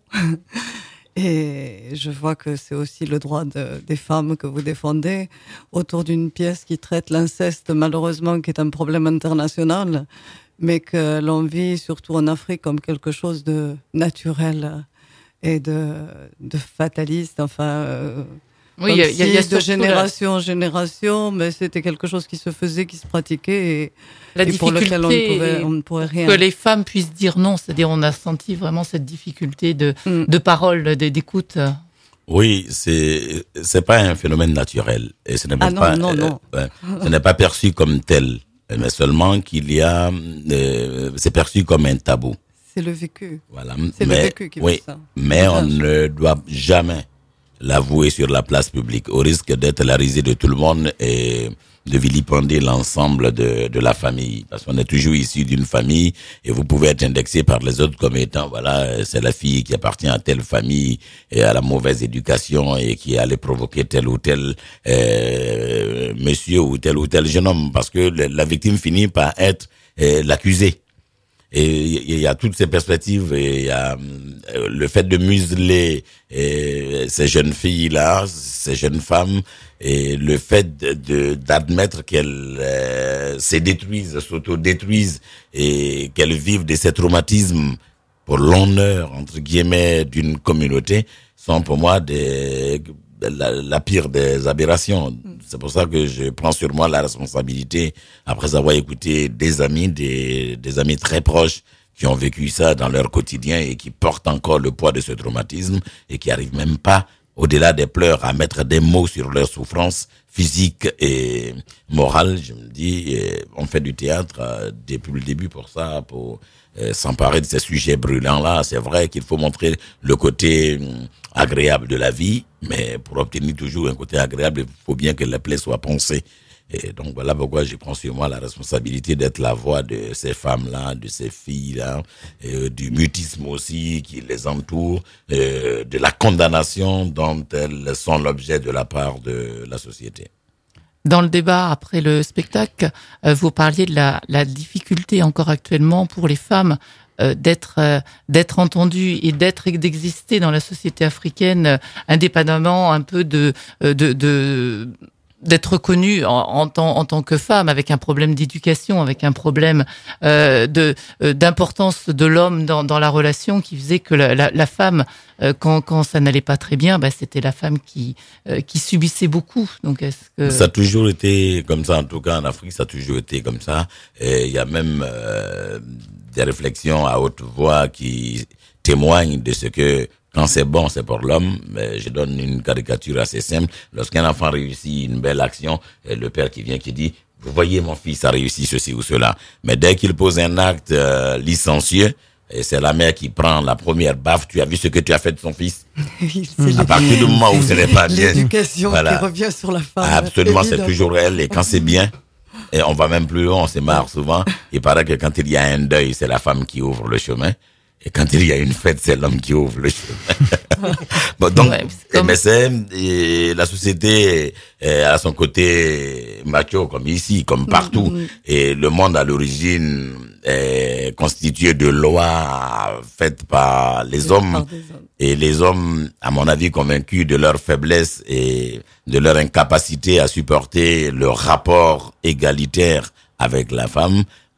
Et je vois que c'est aussi le droit de, des femmes que vous défendez autour d'une pièce qui traite l'inceste, malheureusement, qui est un problème international, mais que l'on vit surtout en Afrique comme quelque chose de naturel et de, de fataliste, enfin, euh, oui, il y a, si y a de génération en génération, mais c'était quelque chose qui se faisait, qui se pratiquait et, la et pour lequel on ne, pouvait, on ne pourrait rien. Que les femmes puissent dire non, c'est-à-dire on a senti vraiment cette difficulté de, mm. de parole, d'écoute. Oui, c'est c'est pas un phénomène naturel et ce n'est ah pas non, non, euh, non. Euh, ce n'est pas perçu comme tel, mais seulement qu'il y a euh, c'est perçu comme un tabou. C'est le vécu. Voilà. C'est mais, le vécu qui oui, fait ça. Mais on ne doit jamais l'avouer sur la place publique, au risque d'être la risée de tout le monde et de vilipender l'ensemble de, de la famille. Parce qu'on est toujours issu d'une famille et vous pouvez être indexé par les autres comme étant, voilà, c'est la fille qui appartient à telle famille et à la mauvaise éducation et qui allait provoquer tel ou tel euh, monsieur ou tel ou tel jeune homme. Parce que la victime finit par être euh, l'accusé. Et il y a toutes ces perspectives et il y a euh, le fait de museler euh, ces jeunes filles-là, ces jeunes femmes, et le fait de, de d'admettre qu'elles euh, se détruisent, s'auto-détruisent et qu'elles vivent de ces traumatismes pour l'honneur, entre guillemets, d'une communauté, sont pour moi des... La, la pire des aberrations. C'est pour ça que je prends sur moi la responsabilité, après avoir écouté des amis, des, des amis très proches qui ont vécu ça dans leur quotidien et qui portent encore le poids de ce traumatisme et qui arrivent même pas, au-delà des pleurs, à mettre des mots sur leur souffrance physique et morale. Je me dis, on fait du théâtre euh, depuis le début pour ça, pour euh, s'emparer de ces sujets brûlants-là. C'est vrai qu'il faut montrer le côté euh, agréable de la vie, mais pour obtenir toujours un côté agréable, il faut bien que la plaie soit poncée. Et donc voilà pourquoi je prends sur moi la responsabilité d'être la voix de ces femmes-là, de ces filles-là, et du mutisme aussi qui les entoure, euh, de la condamnation dont elles sont l'objet de la part de la société. Dans le débat après le spectacle, euh, vous parliez de la, la difficulté encore actuellement pour les femmes euh, d'être euh, d'être entendues et d'être d'exister dans la société africaine euh, indépendamment un peu de euh, de, de d'être reconnue en, en, tant, en tant que femme, avec un problème d'éducation, avec un problème euh, de euh, d'importance de l'homme dans, dans la relation, qui faisait que la, la, la femme, euh, quand, quand ça n'allait pas très bien, bah, c'était la femme qui euh, qui subissait beaucoup. Donc, est-ce que ça a toujours été comme ça, en tout cas en Afrique, ça a toujours été comme ça. Et il y a même euh, des réflexions à haute voix qui témoignent de ce que quand c'est bon, c'est pour l'homme. Mais je donne une caricature assez simple. Lorsqu'un enfant réussit une belle action, le père qui vient qui dit « Vous voyez, mon fils a réussi ceci ou cela. » Mais dès qu'il pose un acte euh, licencieux, et c'est la mère qui prend la première baffe. Tu as vu ce que tu as fait de son fils? À partir du moment où ce n'est pas bien. L'éducation voilà. qui revient sur la femme. Absolument, c'est toujours elle. Et quand c'est bien, et on va même plus loin, on se marre souvent. Il paraît que quand il y a un deuil, c'est la femme qui ouvre le chemin. Et quand il y a une fête, c'est l'homme qui ouvre le chemin. Bon, donc, ouais, c'est comme... mais c'est, et la société est à son côté macho, comme ici, comme partout. Mm-hmm. Et le monde, à l'origine, est constitué de lois faites par les hommes. Par hommes. Et les hommes, à mon avis, convaincus de leur faiblesse et de leur incapacité à supporter le rapport égalitaire avec la femme,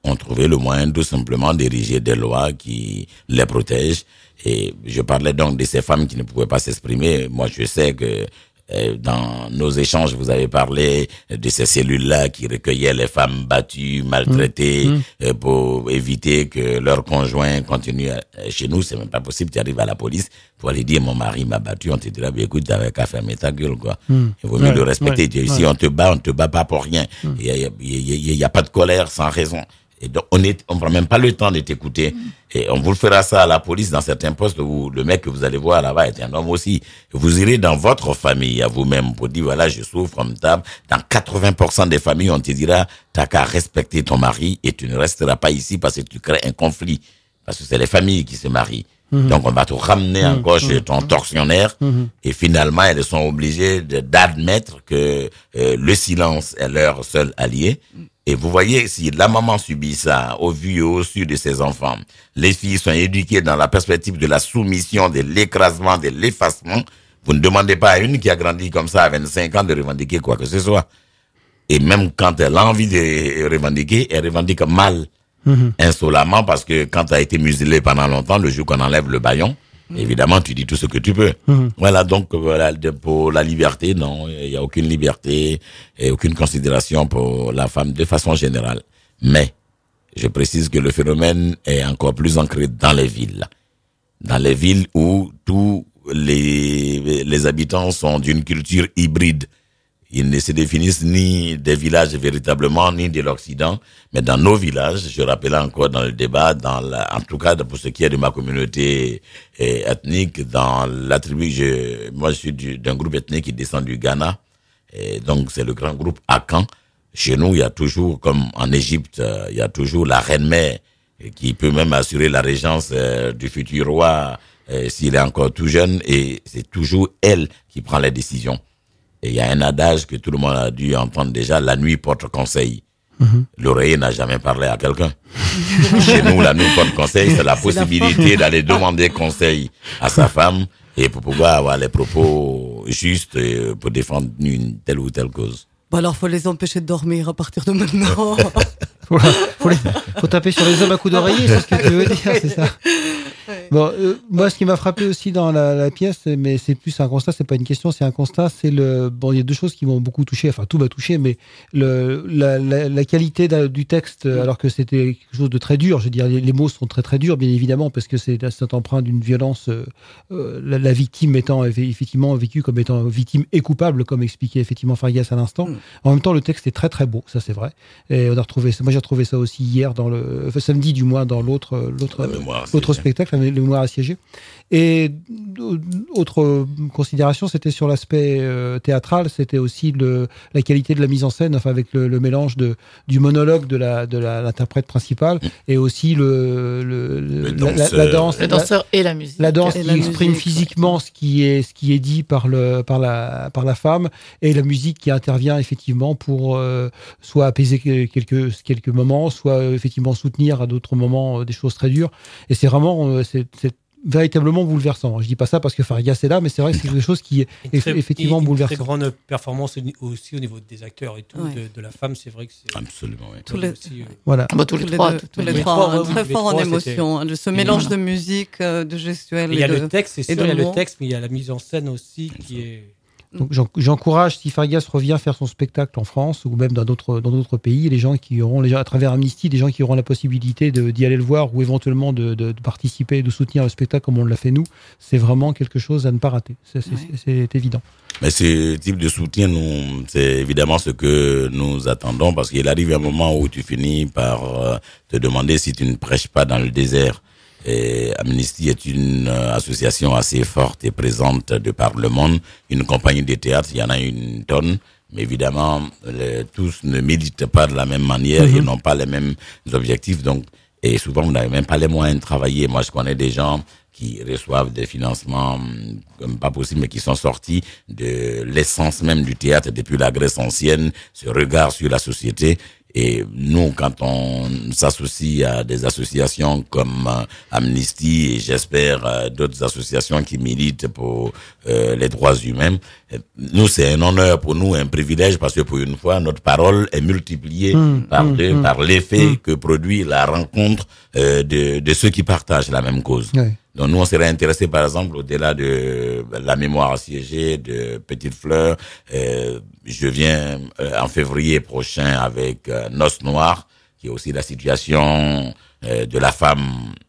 ont trouvé le moyen tout simplement d'ériger des lois qui les protègent. Et je parlais donc de ces femmes qui ne pouvaient pas s'exprimer. Moi, je sais que dans nos échanges, vous avez parlé de ces cellules-là qui recueillaient les femmes battues, maltraitées, mmh. pour éviter que leurs conjoints continuent. Chez nous, c'est même pas possible. Tu arrives à la police pour aller dire mon mari m'a battu, on te dira bah, écoute, t'avais qu'à fermer ta gueule, quoi. Mmh. Il vaut mieux ouais, le respecter. Ouais, Ici, ouais. on te bat, on te bat pas pour rien. Il mmh. y, a, y, a, y, a, y a pas de colère sans raison. Et donc, on est, on prend même pas le temps de t'écouter. Et on vous fera ça à la police dans certains postes où le mec que vous allez voir là-bas est un homme aussi. Vous irez dans votre famille à vous-même pour dire, voilà, je souffre comme table. Dans quatre-vingts pour cent des familles, on te dira, t'as qu'à respecter ton mari et tu ne resteras pas ici parce que tu crées un conflit. Parce que c'est les familles qui se marient. Mmh. Donc, on va te ramener mmh. encore chez ton tortionnaire. Mmh. Et finalement, elles sont obligées de, d'admettre que euh, le silence est leur seul allié. Et vous voyez, si la maman subit ça au vu et au su de ses enfants, les filles sont éduquées dans la perspective de la soumission, de l'écrasement, de l'effacement, vous ne demandez pas à une qui a grandi comme ça à vingt-cinq ans de revendiquer quoi que ce soit. Et même quand elle a envie de revendiquer, elle revendique mal, mmh. insolemment, parce que quand tu as été muselé pendant longtemps, le jour qu'on enlève le bâillon, mmh. évidemment, tu dis tout ce que tu peux. Mmh. Voilà, donc voilà, pour la liberté, non, il n'y a aucune liberté et aucune considération pour la femme de façon générale. Mais, je précise que le phénomène est encore plus ancré dans les villes. Dans les villes où tous les, les habitants sont d'une culture hybride. Ils ne se définissent ni des villages véritablement, ni de l'Occident. Mais dans nos villages, je rappelle encore dans le débat, dans la, en tout cas pour ce qui est de ma communauté eh, ethnique, dans la tribu, je, moi je suis du, d'un groupe ethnique qui descend du Ghana. Et donc c'est le grand groupe Akan. Chez nous, il y a toujours, comme en Égypte, il y a toujours la reine-mère qui peut même assurer la régence euh, du futur roi euh, s'il est encore tout jeune. Et c'est toujours elle qui prend les décisions. Et il y a un adage que tout le monde a dû entendre déjà, la nuit porte conseil. Mm-hmm. L'oreiller n'a jamais parlé à quelqu'un. Chez nous, la nuit porte conseil, c'est la c'est possibilité la d'aller demander conseil à sa femme et pour pouvoir avoir les propos justes pour défendre une telle ou telle cause. Bon alors, faut les empêcher de dormir à partir de maintenant. faut, faut, les, faut taper sur les hommes à coups d'oreiller, c'est ce que tu veux dire, c'est ça. Bon, euh, moi, ce qui m'a frappé aussi dans la, la pièce, mais c'est plus un constat, c'est pas une question, c'est un constat, c'est le. Bon, il y a deux choses qui m'ont beaucoup touché, enfin, tout m'a touché, mais le, la, la, la qualité du texte, alors que c'était quelque chose de très dur, je veux dire, les, les mots sont très très durs, bien évidemment, parce que c'est, c'est empreint d'une violence, euh, la, la victime étant effectivement vécue comme étant victime et coupable, comme expliquait effectivement Fargas à l'instant. Mm. En même temps, le texte est très très beau, ça c'est vrai. Et on a retrouvé, moi j'ai retrouvé ça aussi hier, dans le, enfin, samedi du moins, dans l'autre, l'autre, mémoire, l'autre spectacle, le mémoire assiégé. Et autre considération, c'était sur l'aspect euh, théâtral, c'était aussi le, la qualité de la mise en scène, enfin avec le, le mélange de du monologue de la de la, l'interprète principale et aussi le, le, le la, la, la danse, le danseur la, et la musique, la danse et qui la exprime musique, physiquement ouais. ce qui est ce qui est dit par le par la par la femme et la musique qui intervient effectivement pour euh, soit apaiser quelques quelques moments, soit euh, effectivement soutenir à d'autres moments euh, des choses très dures. Et c'est vraiment euh, c'est, c'est véritablement bouleversant. Je dis pas ça parce que Fargas est là, mais c'est vrai que c'est quelque chose qui est très, effectivement bouleversant. Une très grande performance aussi au niveau des acteurs et tout, ouais. de, de la femme, c'est vrai que c'est... Absolument, oui. Tous les, aussi, euh... voilà. Bah, tous, tous les trois. Tous les trois, très fort en émotion. De ce mélange de musique, de gestuelle et de... Il y a le texte, c'est sûr, il y a le texte, mais il y a la mise en scène aussi qui est... Donc j'encourage, si Fargas revient faire son spectacle en France ou même dans d'autres dans d'autres pays, les gens qui auront, les gens, à travers Amnesty, des gens qui auront la possibilité de, d'y aller le voir ou éventuellement de, de, de participer, de soutenir le spectacle comme on l'a fait nous, c'est vraiment quelque chose à ne pas rater. C'est, c'est, ouais. c'est, c'est évident. Mais ce type de soutien, nous, c'est évidemment ce que nous attendons parce qu'il arrive un moment où tu finis par te demander si tu ne prêches pas dans le désert. Et Amnesty est une euh, association assez forte et présente de par le monde. Une compagnie de théâtre, il y en a une tonne. Mais évidemment, les, tous ne militent pas de la même manière. Mm-hmm. Ils n'ont pas les mêmes objectifs. Donc, et souvent, vous n'avez même pas les moyens de travailler. Moi, je connais des gens qui reçoivent des financements comme pas possible, mais qui sont sortis de l'essence même du théâtre depuis la Grèce ancienne, ce regard sur la société. Et nous, quand on s'associe à des associations comme euh, Amnesty et j'espère euh, d'autres associations qui militent pour euh, les droits humains, nous, c'est un honneur pour nous, un privilège, parce que pour une fois, notre parole est multipliée mmh, par, mmh, deux, mmh. par l'effet mmh. que produit la rencontre euh, de, de ceux qui partagent la même cause. Oui. Donc nous, on serait intéressés, par exemple, au-delà de la mémoire assiégée de Petite Fleur. Euh, je viens euh, en février prochain avec euh, Noces Noires, qui est aussi la situation euh, de la femme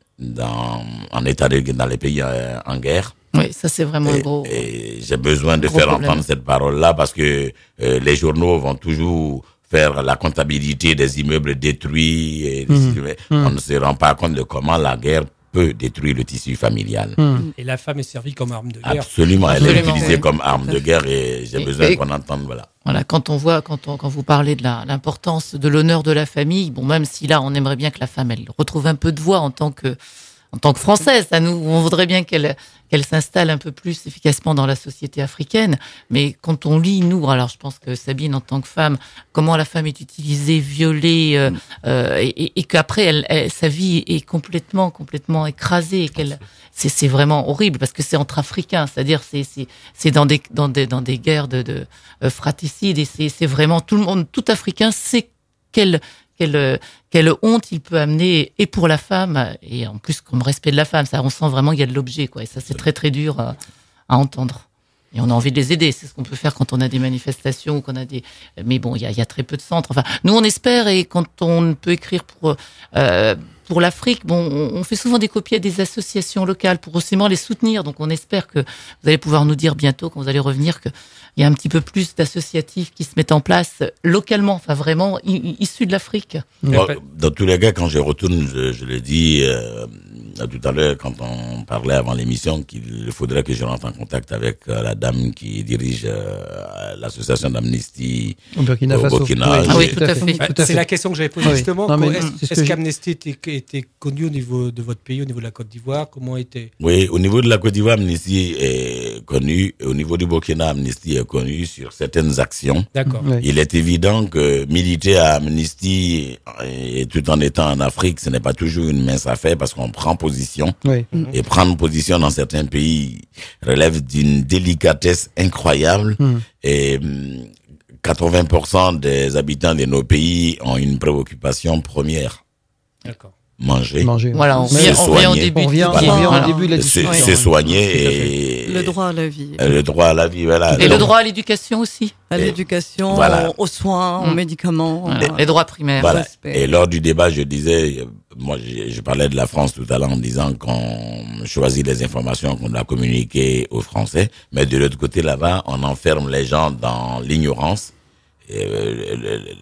dans, en état de, dans les pays euh, en guerre. Oui, ça c'est vraiment et, gros. Et j'ai besoin de faire problème. entendre cette parole-là parce que euh, les journaux vont toujours faire la comptabilité des immeubles détruits. Et mmh. Immeubles. Mmh. On ne se rend pas compte de comment la guerre peut détruire le tissu familial. Mmh. Et la femme est servie comme arme de guerre. Absolument, Absolument, elle est utilisée oui. comme arme de guerre et j'ai et, besoin et, qu'on entende, voilà. Voilà, quand on voit, quand on, quand vous parlez de la, l'importance de l'honneur de la famille, bon, même si là, on aimerait bien que la femme, elle retrouve un peu de voix en tant que, en tant que Française, ça nous, on voudrait bien qu'elle, qu'elle s'installe un peu plus efficacement dans la société africaine. Mais quand on lit, nous, alors je pense que Sabine, en tant que femme, comment la femme est utilisée, violée, euh, euh, et, et qu'après, elle, elle, sa vie est complètement, complètement écrasée, et qu'elle, c'est, c'est vraiment horrible parce que c'est entre Africains, c'est-à-dire c'est, c'est, c'est dans des, dans des, dans des guerres de, de euh, fratricides, et c'est, c'est vraiment tout le monde, tout Africain sait quelle Quelle, quelle honte il peut amener, et pour la femme, et en plus comme respect de la femme, ça, on sent vraiment qu'il y a de l'objet, quoi. Et ça, c'est très très dur à, à entendre. Et on a envie de les aider. C'est ce qu'on peut faire quand on a des manifestations ou qu'on a des. Mais bon, il y a, il y a très peu de centres. Enfin, nous, on espère, et quand on peut écrire pour euh, pour l'Afrique, bon, on fait souvent des copies à des associations locales pour aussi les soutenir. Donc, on espère que vous allez pouvoir nous dire bientôt, quand vous allez revenir, que il y a un petit peu plus d'associatifs qui se mettent en place localement, enfin vraiment issus de l'Afrique. Bon, dans tous les cas, quand je retourne, je, je le dis euh, tout à l'heure, quand on parlait avant l'émission, qu'il faudrait que je rentre en contact avec euh, la dame qui dirige euh, l'association d'Amnesty au Burkina Faso. Burkina. Oui, ah oui, tout à fait. Bah, tout à c'est fait. la question que j'avais posée, oui. justement. Non, mais est-ce, c'est est-ce qu'Amnesty était, était connu au niveau de votre pays, au niveau de la Côte d'Ivoire? Comment était? Oui, au niveau de la Côte d'Ivoire, Amnesty est connu. Au niveau du Burkina, Amnesty est connu sur certaines actions. D'accord. Oui. Il est évident que militer à Amnesty, et tout en étant en Afrique, ce n'est pas toujours une mince affaire parce qu'on prend position. Oui. Et prendre position dans certains pays relève d'une délicatesse incroyable. Mmh. Et quatre-vingts pour cent des habitants de nos pays ont une préoccupation première. D'accord. Manger. Manger. Voilà, on revient, on revient au début. On revient, voilà. on revient voilà. au début de la discussion. C'est, c'est soigner et le droit à la vie. Le droit à la vie, voilà. Et donc, le droit à l'éducation aussi. À et l'éducation, voilà. aux soins, aux mmh. médicaments. Voilà. Les droits primaires. Voilà. Et lors du débat, je disais, moi, je, je parlais de la France tout à l'heure en disant qu'on choisit les informations qu'on doit communiquer aux Français, mais de l'autre côté, là-bas, on enferme les gens dans l'ignorance. Et, le, le, le,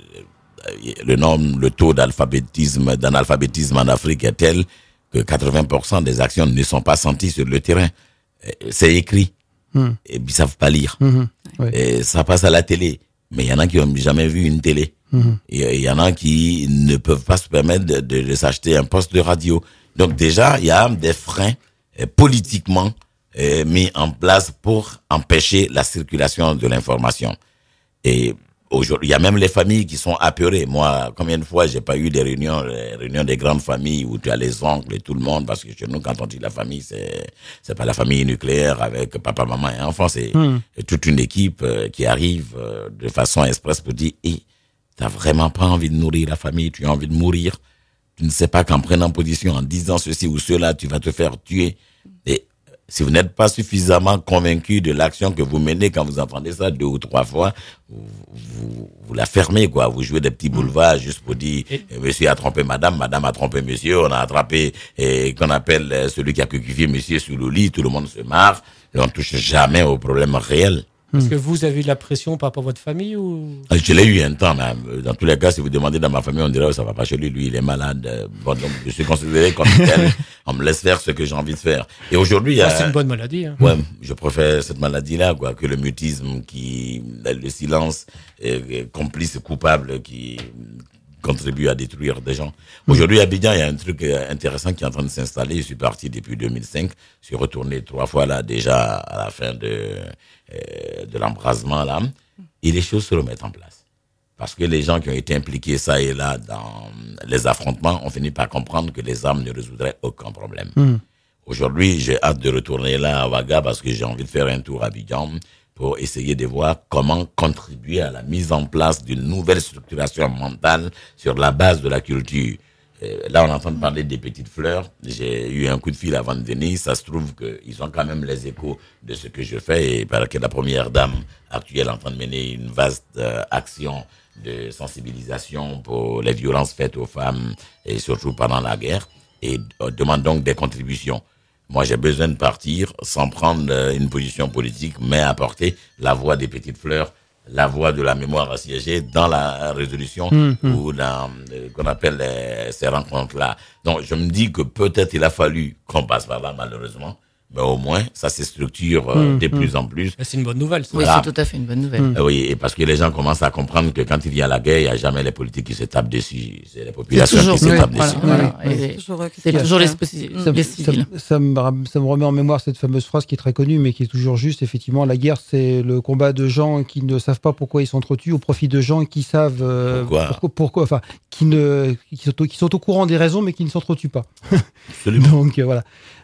le nombre, le taux d'alphabétisme, d'analphabétisme en Afrique est tel que quatre-vingts pour cent des actions ne sont pas senties sur le terrain. C'est écrit. Mmh. Et puis ils savent pas lire. Mmh. Ouais. Et ça passe à la télé. Mais il y en a qui ont jamais vu une télé. Mmh. Et il y en a qui ne peuvent pas se permettre de, de, de s'acheter un poste de radio. Donc déjà, il y a des freins eh, politiquement eh, mis en place pour empêcher la circulation de l'information. Et aujourd'hui, il y a même les familles qui sont apeurées. Moi, combien de fois j'ai pas eu des réunions, les réunions des grandes familles où tu as les oncles et tout le monde, parce que chez nous, quand on dit la famille, c'est c'est pas la famille nucléaire avec papa, maman et enfants, c'est mmh. toute une équipe euh, qui arrive euh, de façon express pour dire, hé, hey, t'as vraiment pas envie de nourrir la famille, tu as envie de mourir. Tu ne sais pas qu'en prenant position, en disant ceci ou cela, tu vas te faire tuer. Et si vous n'êtes pas suffisamment convaincu de l'action que vous menez quand vous entendez ça deux ou trois fois, vous, vous, vous la fermez, quoi. Vous jouez des petits boulevards juste pour dire, et... monsieur a trompé madame, madame a trompé monsieur, on a attrapé, et qu'on appelle celui qui a cucufié monsieur sous le lit, tout le monde se marre, et on touche jamais au problème réel. Est-ce que vous avez eu de la pression par rapport à votre famille ou? Je l'ai eu un temps, mais dans tous les cas, si vous demandez dans ma famille, on dirait, oh, ça va pas chez lui, lui, il est malade. Bon, donc, je suis considéré comme tel. On me laisse faire ce que j'ai envie de faire. Et aujourd'hui, il y a... Ah, c'est une bonne maladie, hein. Ouais, je préfère cette maladie-là, quoi, que le mutisme qui, le silence, est complice, coupable, qui contribue à détruire des gens. Aujourd'hui, à Abidjan, il y a un truc intéressant qui est en train de s'installer. Je suis parti depuis deux mille cinq. Je suis retourné trois fois là, déjà, à la fin de, euh, de l'embrasement, là. Et les choses se remettent en place. Parce que les gens qui ont été impliqués ça et là dans les affrontements ont fini par comprendre que les armes ne résoudraient aucun problème. Mmh. Aujourd'hui, j'ai hâte de retourner là à Ouaga parce que j'ai envie de faire un tour à Abidjan pour essayer de voir comment contribuer à la mise en place d'une nouvelle structuration mentale sur la base de la culture. Là, on entend parler des petites fleurs. J'ai eu un coup de fil avant de venir. Ça se trouve qu'ils ont quand même les échos de ce que je fais. Et parce que la première dame actuelle est en train de mener une vaste euh, action de sensibilisation pour les violences faites aux femmes et surtout pendant la guerre. Et euh, demande donc des contributions. Moi, j'ai besoin de partir sans prendre euh, une position politique, mais apporter la voix des petites fleurs, la voix de la mémoire assiégée dans la résolution mmh, ou dans euh, qu'on appelle les, ces rencontres-là. Donc, je me dis que peut-être il a fallu qu'on passe par là, malheureusement, mais au moins, ça se structure euh, mmh, de plus mmh. en plus. C'est une bonne nouvelle. Ça. Oui, voilà. C'est tout à fait une bonne nouvelle. Mmh. Euh, oui, et parce que les gens commencent à comprendre que quand il y a la guerre, il n'y a jamais les politiques qui se tapent dessus, c'est les populations toujours, qui se oui, tapent voilà, dessus. Voilà, voilà. C'est toujours, c'est toujours les, ça, les civils. Ça, ça, me, ça me remet en mémoire cette fameuse phrase qui est très connue, mais qui est toujours juste. Effectivement, la guerre, c'est le combat de gens qui ne savent pas pourquoi ils s'entretuent au profit de gens qui savent euh, pourquoi, pourquoi, pourquoi, enfin, qui ne, qui sont, qui sont au courant des raisons, mais qui ne s'entretuent pas. Absolument. Donc euh, voilà.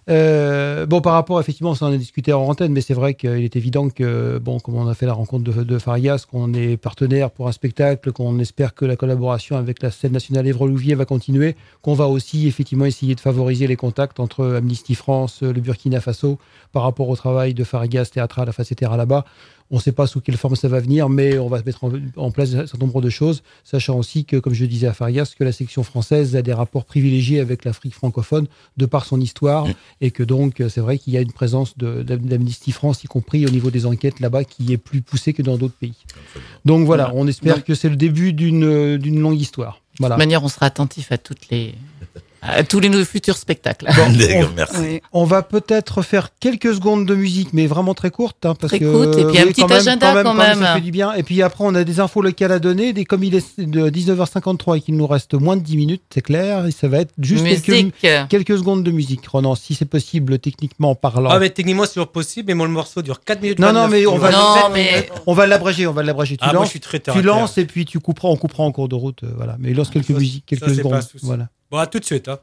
Euh, bon, par rapport, effectivement, ça on a discuté en antenne, mais c'est vrai qu'il est évident que, bon, comme on a fait la rencontre de, de Farias, qu'on est partenaire pour un spectacle, qu'on espère que la collaboration avec la scène nationale Évreux-Louviers va continuer, qu'on va aussi, effectivement, essayer de favoriser les contacts entre Amnesty France, le Burkina Faso, par rapport au travail de Farias théâtral, enfin, et cetera là-bas. On ne sait pas sous quelle forme ça va venir, mais on va mettre en, en place un certain nombre de choses, sachant aussi que, comme je disais à Farias, que la section française a des rapports privilégiés avec l'Afrique francophone de par son histoire, et que donc c'est vrai qu'il y a une présence de, d'Amnesty France, y compris au niveau des enquêtes là-bas, qui est plus poussée que dans d'autres pays. Donc voilà, on espère donc, que c'est le début d'une, d'une longue histoire. Voilà. De toute manière, on sera attentif à toutes les... à tous les futurs spectacles. Bon, on, Merci. Oui. On va peut-être faire quelques secondes de musique, mais vraiment très courte. Hein, parce très que, courte, et puis oui, un petit quand agenda même, quand même. Quand même. Quand même ça fait du bien. Et puis après, on a des infos locales à donner. Des, comme il est de dix-neuf heures cinquante-trois et qu'il nous reste moins de dix minutes, c'est clair. Et ça va être juste quelques, quelques secondes de musique. Ronan, si c'est possible, techniquement parlant. Ah, mais techniquement, c'est possible, mais moi, le morceau dure quatre minutes. Non, non, mais on va, non, mais... on va l'abréger. On va l'abréger. Tu ah, lances, moi, je suis très tu lances et puis tu couperas, on coupera en cours de route. Voilà. Mais lance quelques ça, musiques, quelques ça, secondes. Voilà. Bon, à tout de suite. Hein.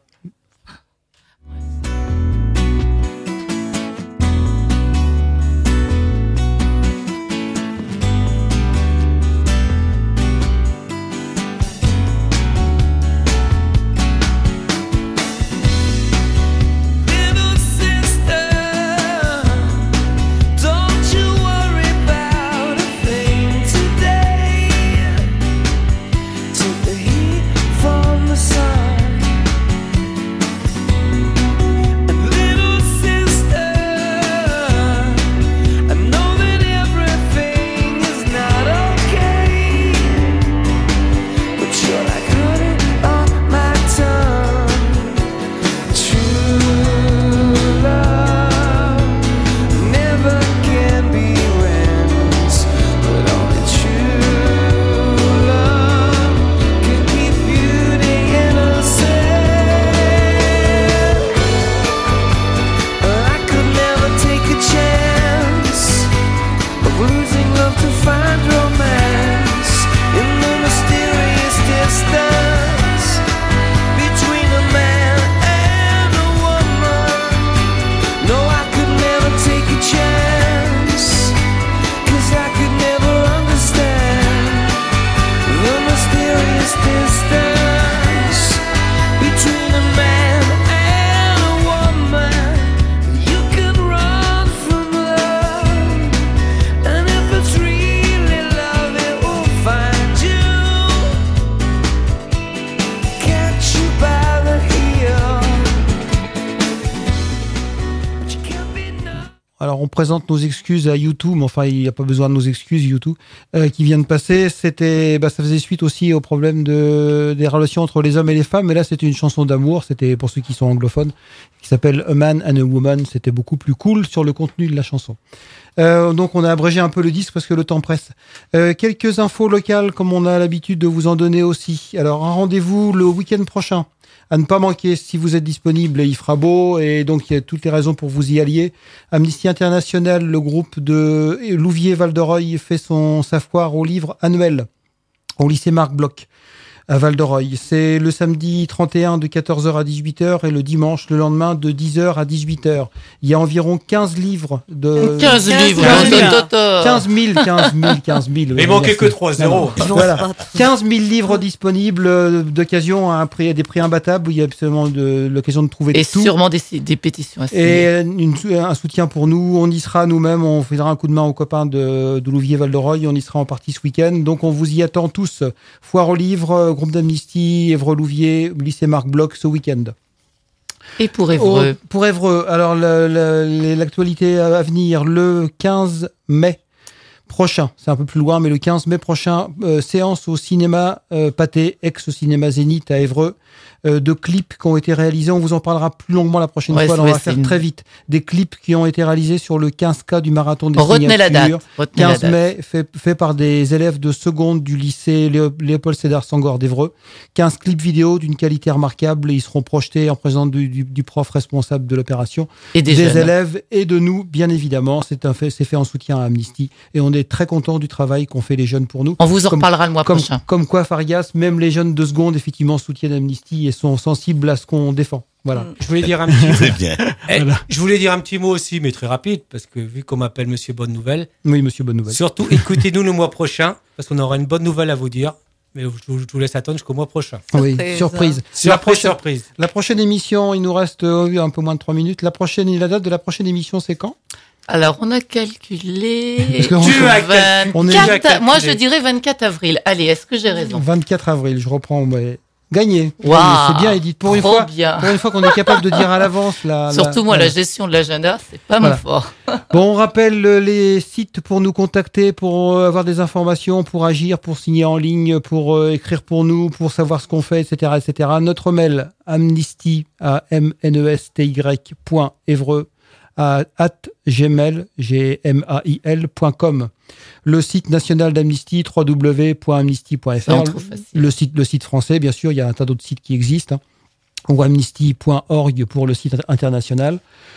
On présente nos excuses à YouTube, mais enfin, il n'y a pas besoin de nos excuses, YouTube, euh, qui vient de passer. C'était, bah, ça faisait suite aussi au problème de, des relations entre les hommes et les femmes. Mais là, c'était une chanson d'amour. C'était pour ceux qui sont anglophones, qui s'appelle A Man and a Woman. C'était beaucoup plus cool sur le contenu de la chanson. Euh, donc, on a abrégé un peu le disque parce que le temps presse. Euh, quelques infos locales, comme on a l'habitude de vous en donner aussi. Alors, un rendez-vous le week-end prochain. À ne pas manquer, si vous êtes disponible, il fera beau et donc il y a toutes les raisons pour vous y allier. Amnesty International, le groupe de Louviers-Val-de-Reuil, fait son sa foire au livre annuel au lycée Marc Bloch à Val-de-Reuil. C'est le samedi trente et un de quatorze heures à dix-huit heures et le dimanche, le lendemain, de dix heures à dix-huit heures. Il y a environ quinze livres de... quinze livres quinze mille, quinze mille, quinze mille. Mais il manquait que trois zéro. Voilà. quinze mille livres disponibles d'occasion à un prix, à des prix imbattables où il y a absolument de, l'occasion de trouver et tout. Et sûrement des, des pétitions. Et une, un soutien pour nous. On y sera nous-mêmes. On fera un coup de main aux copains de, de Louviers Val-de-Reuil. On y sera en partie ce week-end. Donc on vous y attend tous. Foire aux livres, groupe d'Amnistie, Évreux-Louviers, lycée Marc Bloch ce week-end. Et pour Évreux oh, Pour Évreux, alors le, le, l'actualité à venir, le quinze mai prochain, c'est un peu plus loin, mais le quinze mai prochain, euh, séance au cinéma euh, Pathé, ex-cinéma Zénith à Évreux, euh, de clips qui ont été réalisés. On vous en parlera plus longuement la prochaine ouais, fois, on va faire une... très vite. Des clips qui ont été réalisés sur le quinze K du marathon des Retenez signatures. La date. Retenez quinze la mai, fait, fait par des élèves de seconde du lycée Léo, Léopold Sédar Senghor d'Évreux. quinze clips vidéo d'une qualité remarquable et ils seront projetés en présence du, du, du prof responsable de l'opération, et des, des élèves et de nous, bien évidemment. C'est un fait, c'est fait en soutien à Amnesty et on est très content du travail qu'ont fait les jeunes pour nous. On vous en comme, reparlera le mois comme, prochain. Comme quoi, Farias, même les jeunes de seconde, effectivement, soutiennent Amnesty et sont sensibles à ce qu'on défend. Voilà. Je voulais dire un petit mot. C'est bien. Eh, voilà. Je voulais dire un petit mot aussi, mais très rapide, parce que vu qu'on m'appelle Monsieur Bonne Nouvelle. Oui, Monsieur Bonne Nouvelle. Surtout, écoutez-nous le mois prochain, parce qu'on aura une bonne nouvelle à vous dire. Mais je vous, je vous laisse attendre jusqu'au mois prochain. Oui, surprise. Surprise, la prochaine, surprise. La prochaine émission, il nous reste un peu moins de trois minutes. La prochaine, la date de la prochaine émission, c'est quand ? Alors, on a calculé. Tu as vingt-quatre, on est... Moi, je dirais vingt-quatre avril. Allez, est-ce que j'ai raison ? vingt-quatre avril, je reprends. Mais... Gagné. Wow, c'est bien, Edith. Pour une fois, bien. pour une fois qu'on est capable de dire à l'avance la. Surtout la, moi, la... la gestion de l'agenda, c'est pas voilà. mon fort. Bon, on rappelle les sites pour nous contacter, pour avoir des informations, pour agir, pour signer en ligne, pour euh, écrire pour nous, pour savoir ce qu'on fait, et cetera, et cetera. Notre mail amnesty à m n e s t y point évreux à at gmail g m a i l point com. Le site national d'Amnesty, w w w point amnesty point f r. Le site, le site français, bien sûr, il y a un tas d'autres sites qui existent. Hein. Ou amnesty point org pour le site international.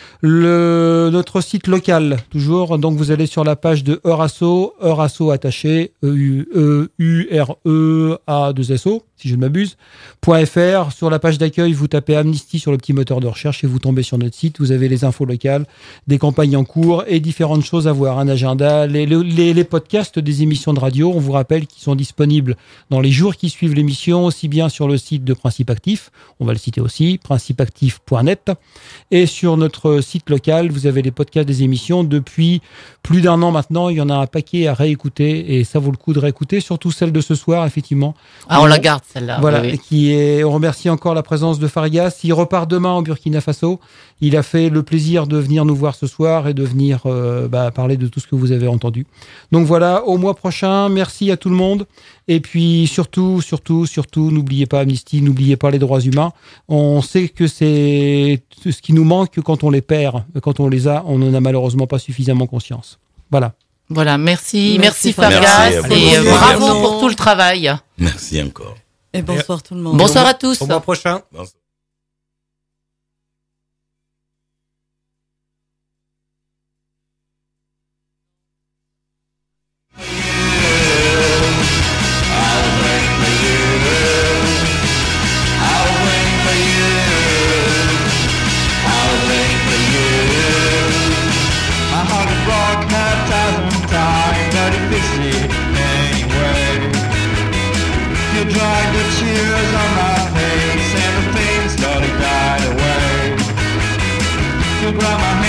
Le, notre site local, toujours. Donc, vous allez sur la page de Eurasso, Eurasso attaché, E U R E A deux S O, si je ne m'abuse, .fr. Sur la page d'accueil, vous tapez Amnesty sur le petit moteur de recherche et vous tombez sur notre site. Vous avez les infos locales, des campagnes en cours et différentes choses à voir. Un agenda, les, les, les podcasts des émissions de radio, on vous rappelle qu'ils sont disponibles dans les jours qui suivent l'émission, aussi bien sur le site de Principe Actif, on va le citer aussi, principe actif point net, et sur notre site local, vous avez les podcasts des émissions depuis plus d'un an maintenant. Il y en a un paquet à réécouter et ça vaut le coup de réécouter, surtout celle de ce soir, effectivement. Ah, on, on la garde celle-là. Voilà, oui. Qui est. On remercie encore la présence de Farias. Il repart demain en Burkina Faso. Il a fait le plaisir de venir nous voir ce soir et de venir euh, bah, parler de tout ce que vous avez entendu. Donc voilà, au mois prochain. Merci à tout le monde. Et puis surtout, surtout, surtout, n'oubliez pas Amnesty, n'oubliez pas les droits humains. On sait que c'est ce qui nous manque quand on les perd. Quand on les a, on n'en a malheureusement pas suffisamment conscience. Voilà. Voilà, merci, merci, merci Farias et euh, bravo merci. Pour tout le travail. Merci encore. Et bonsoir tout le monde. Bonsoir à tous. Au mois prochain. Bonsoir. Dried the tears on my face and the pain slowly died away. You grab my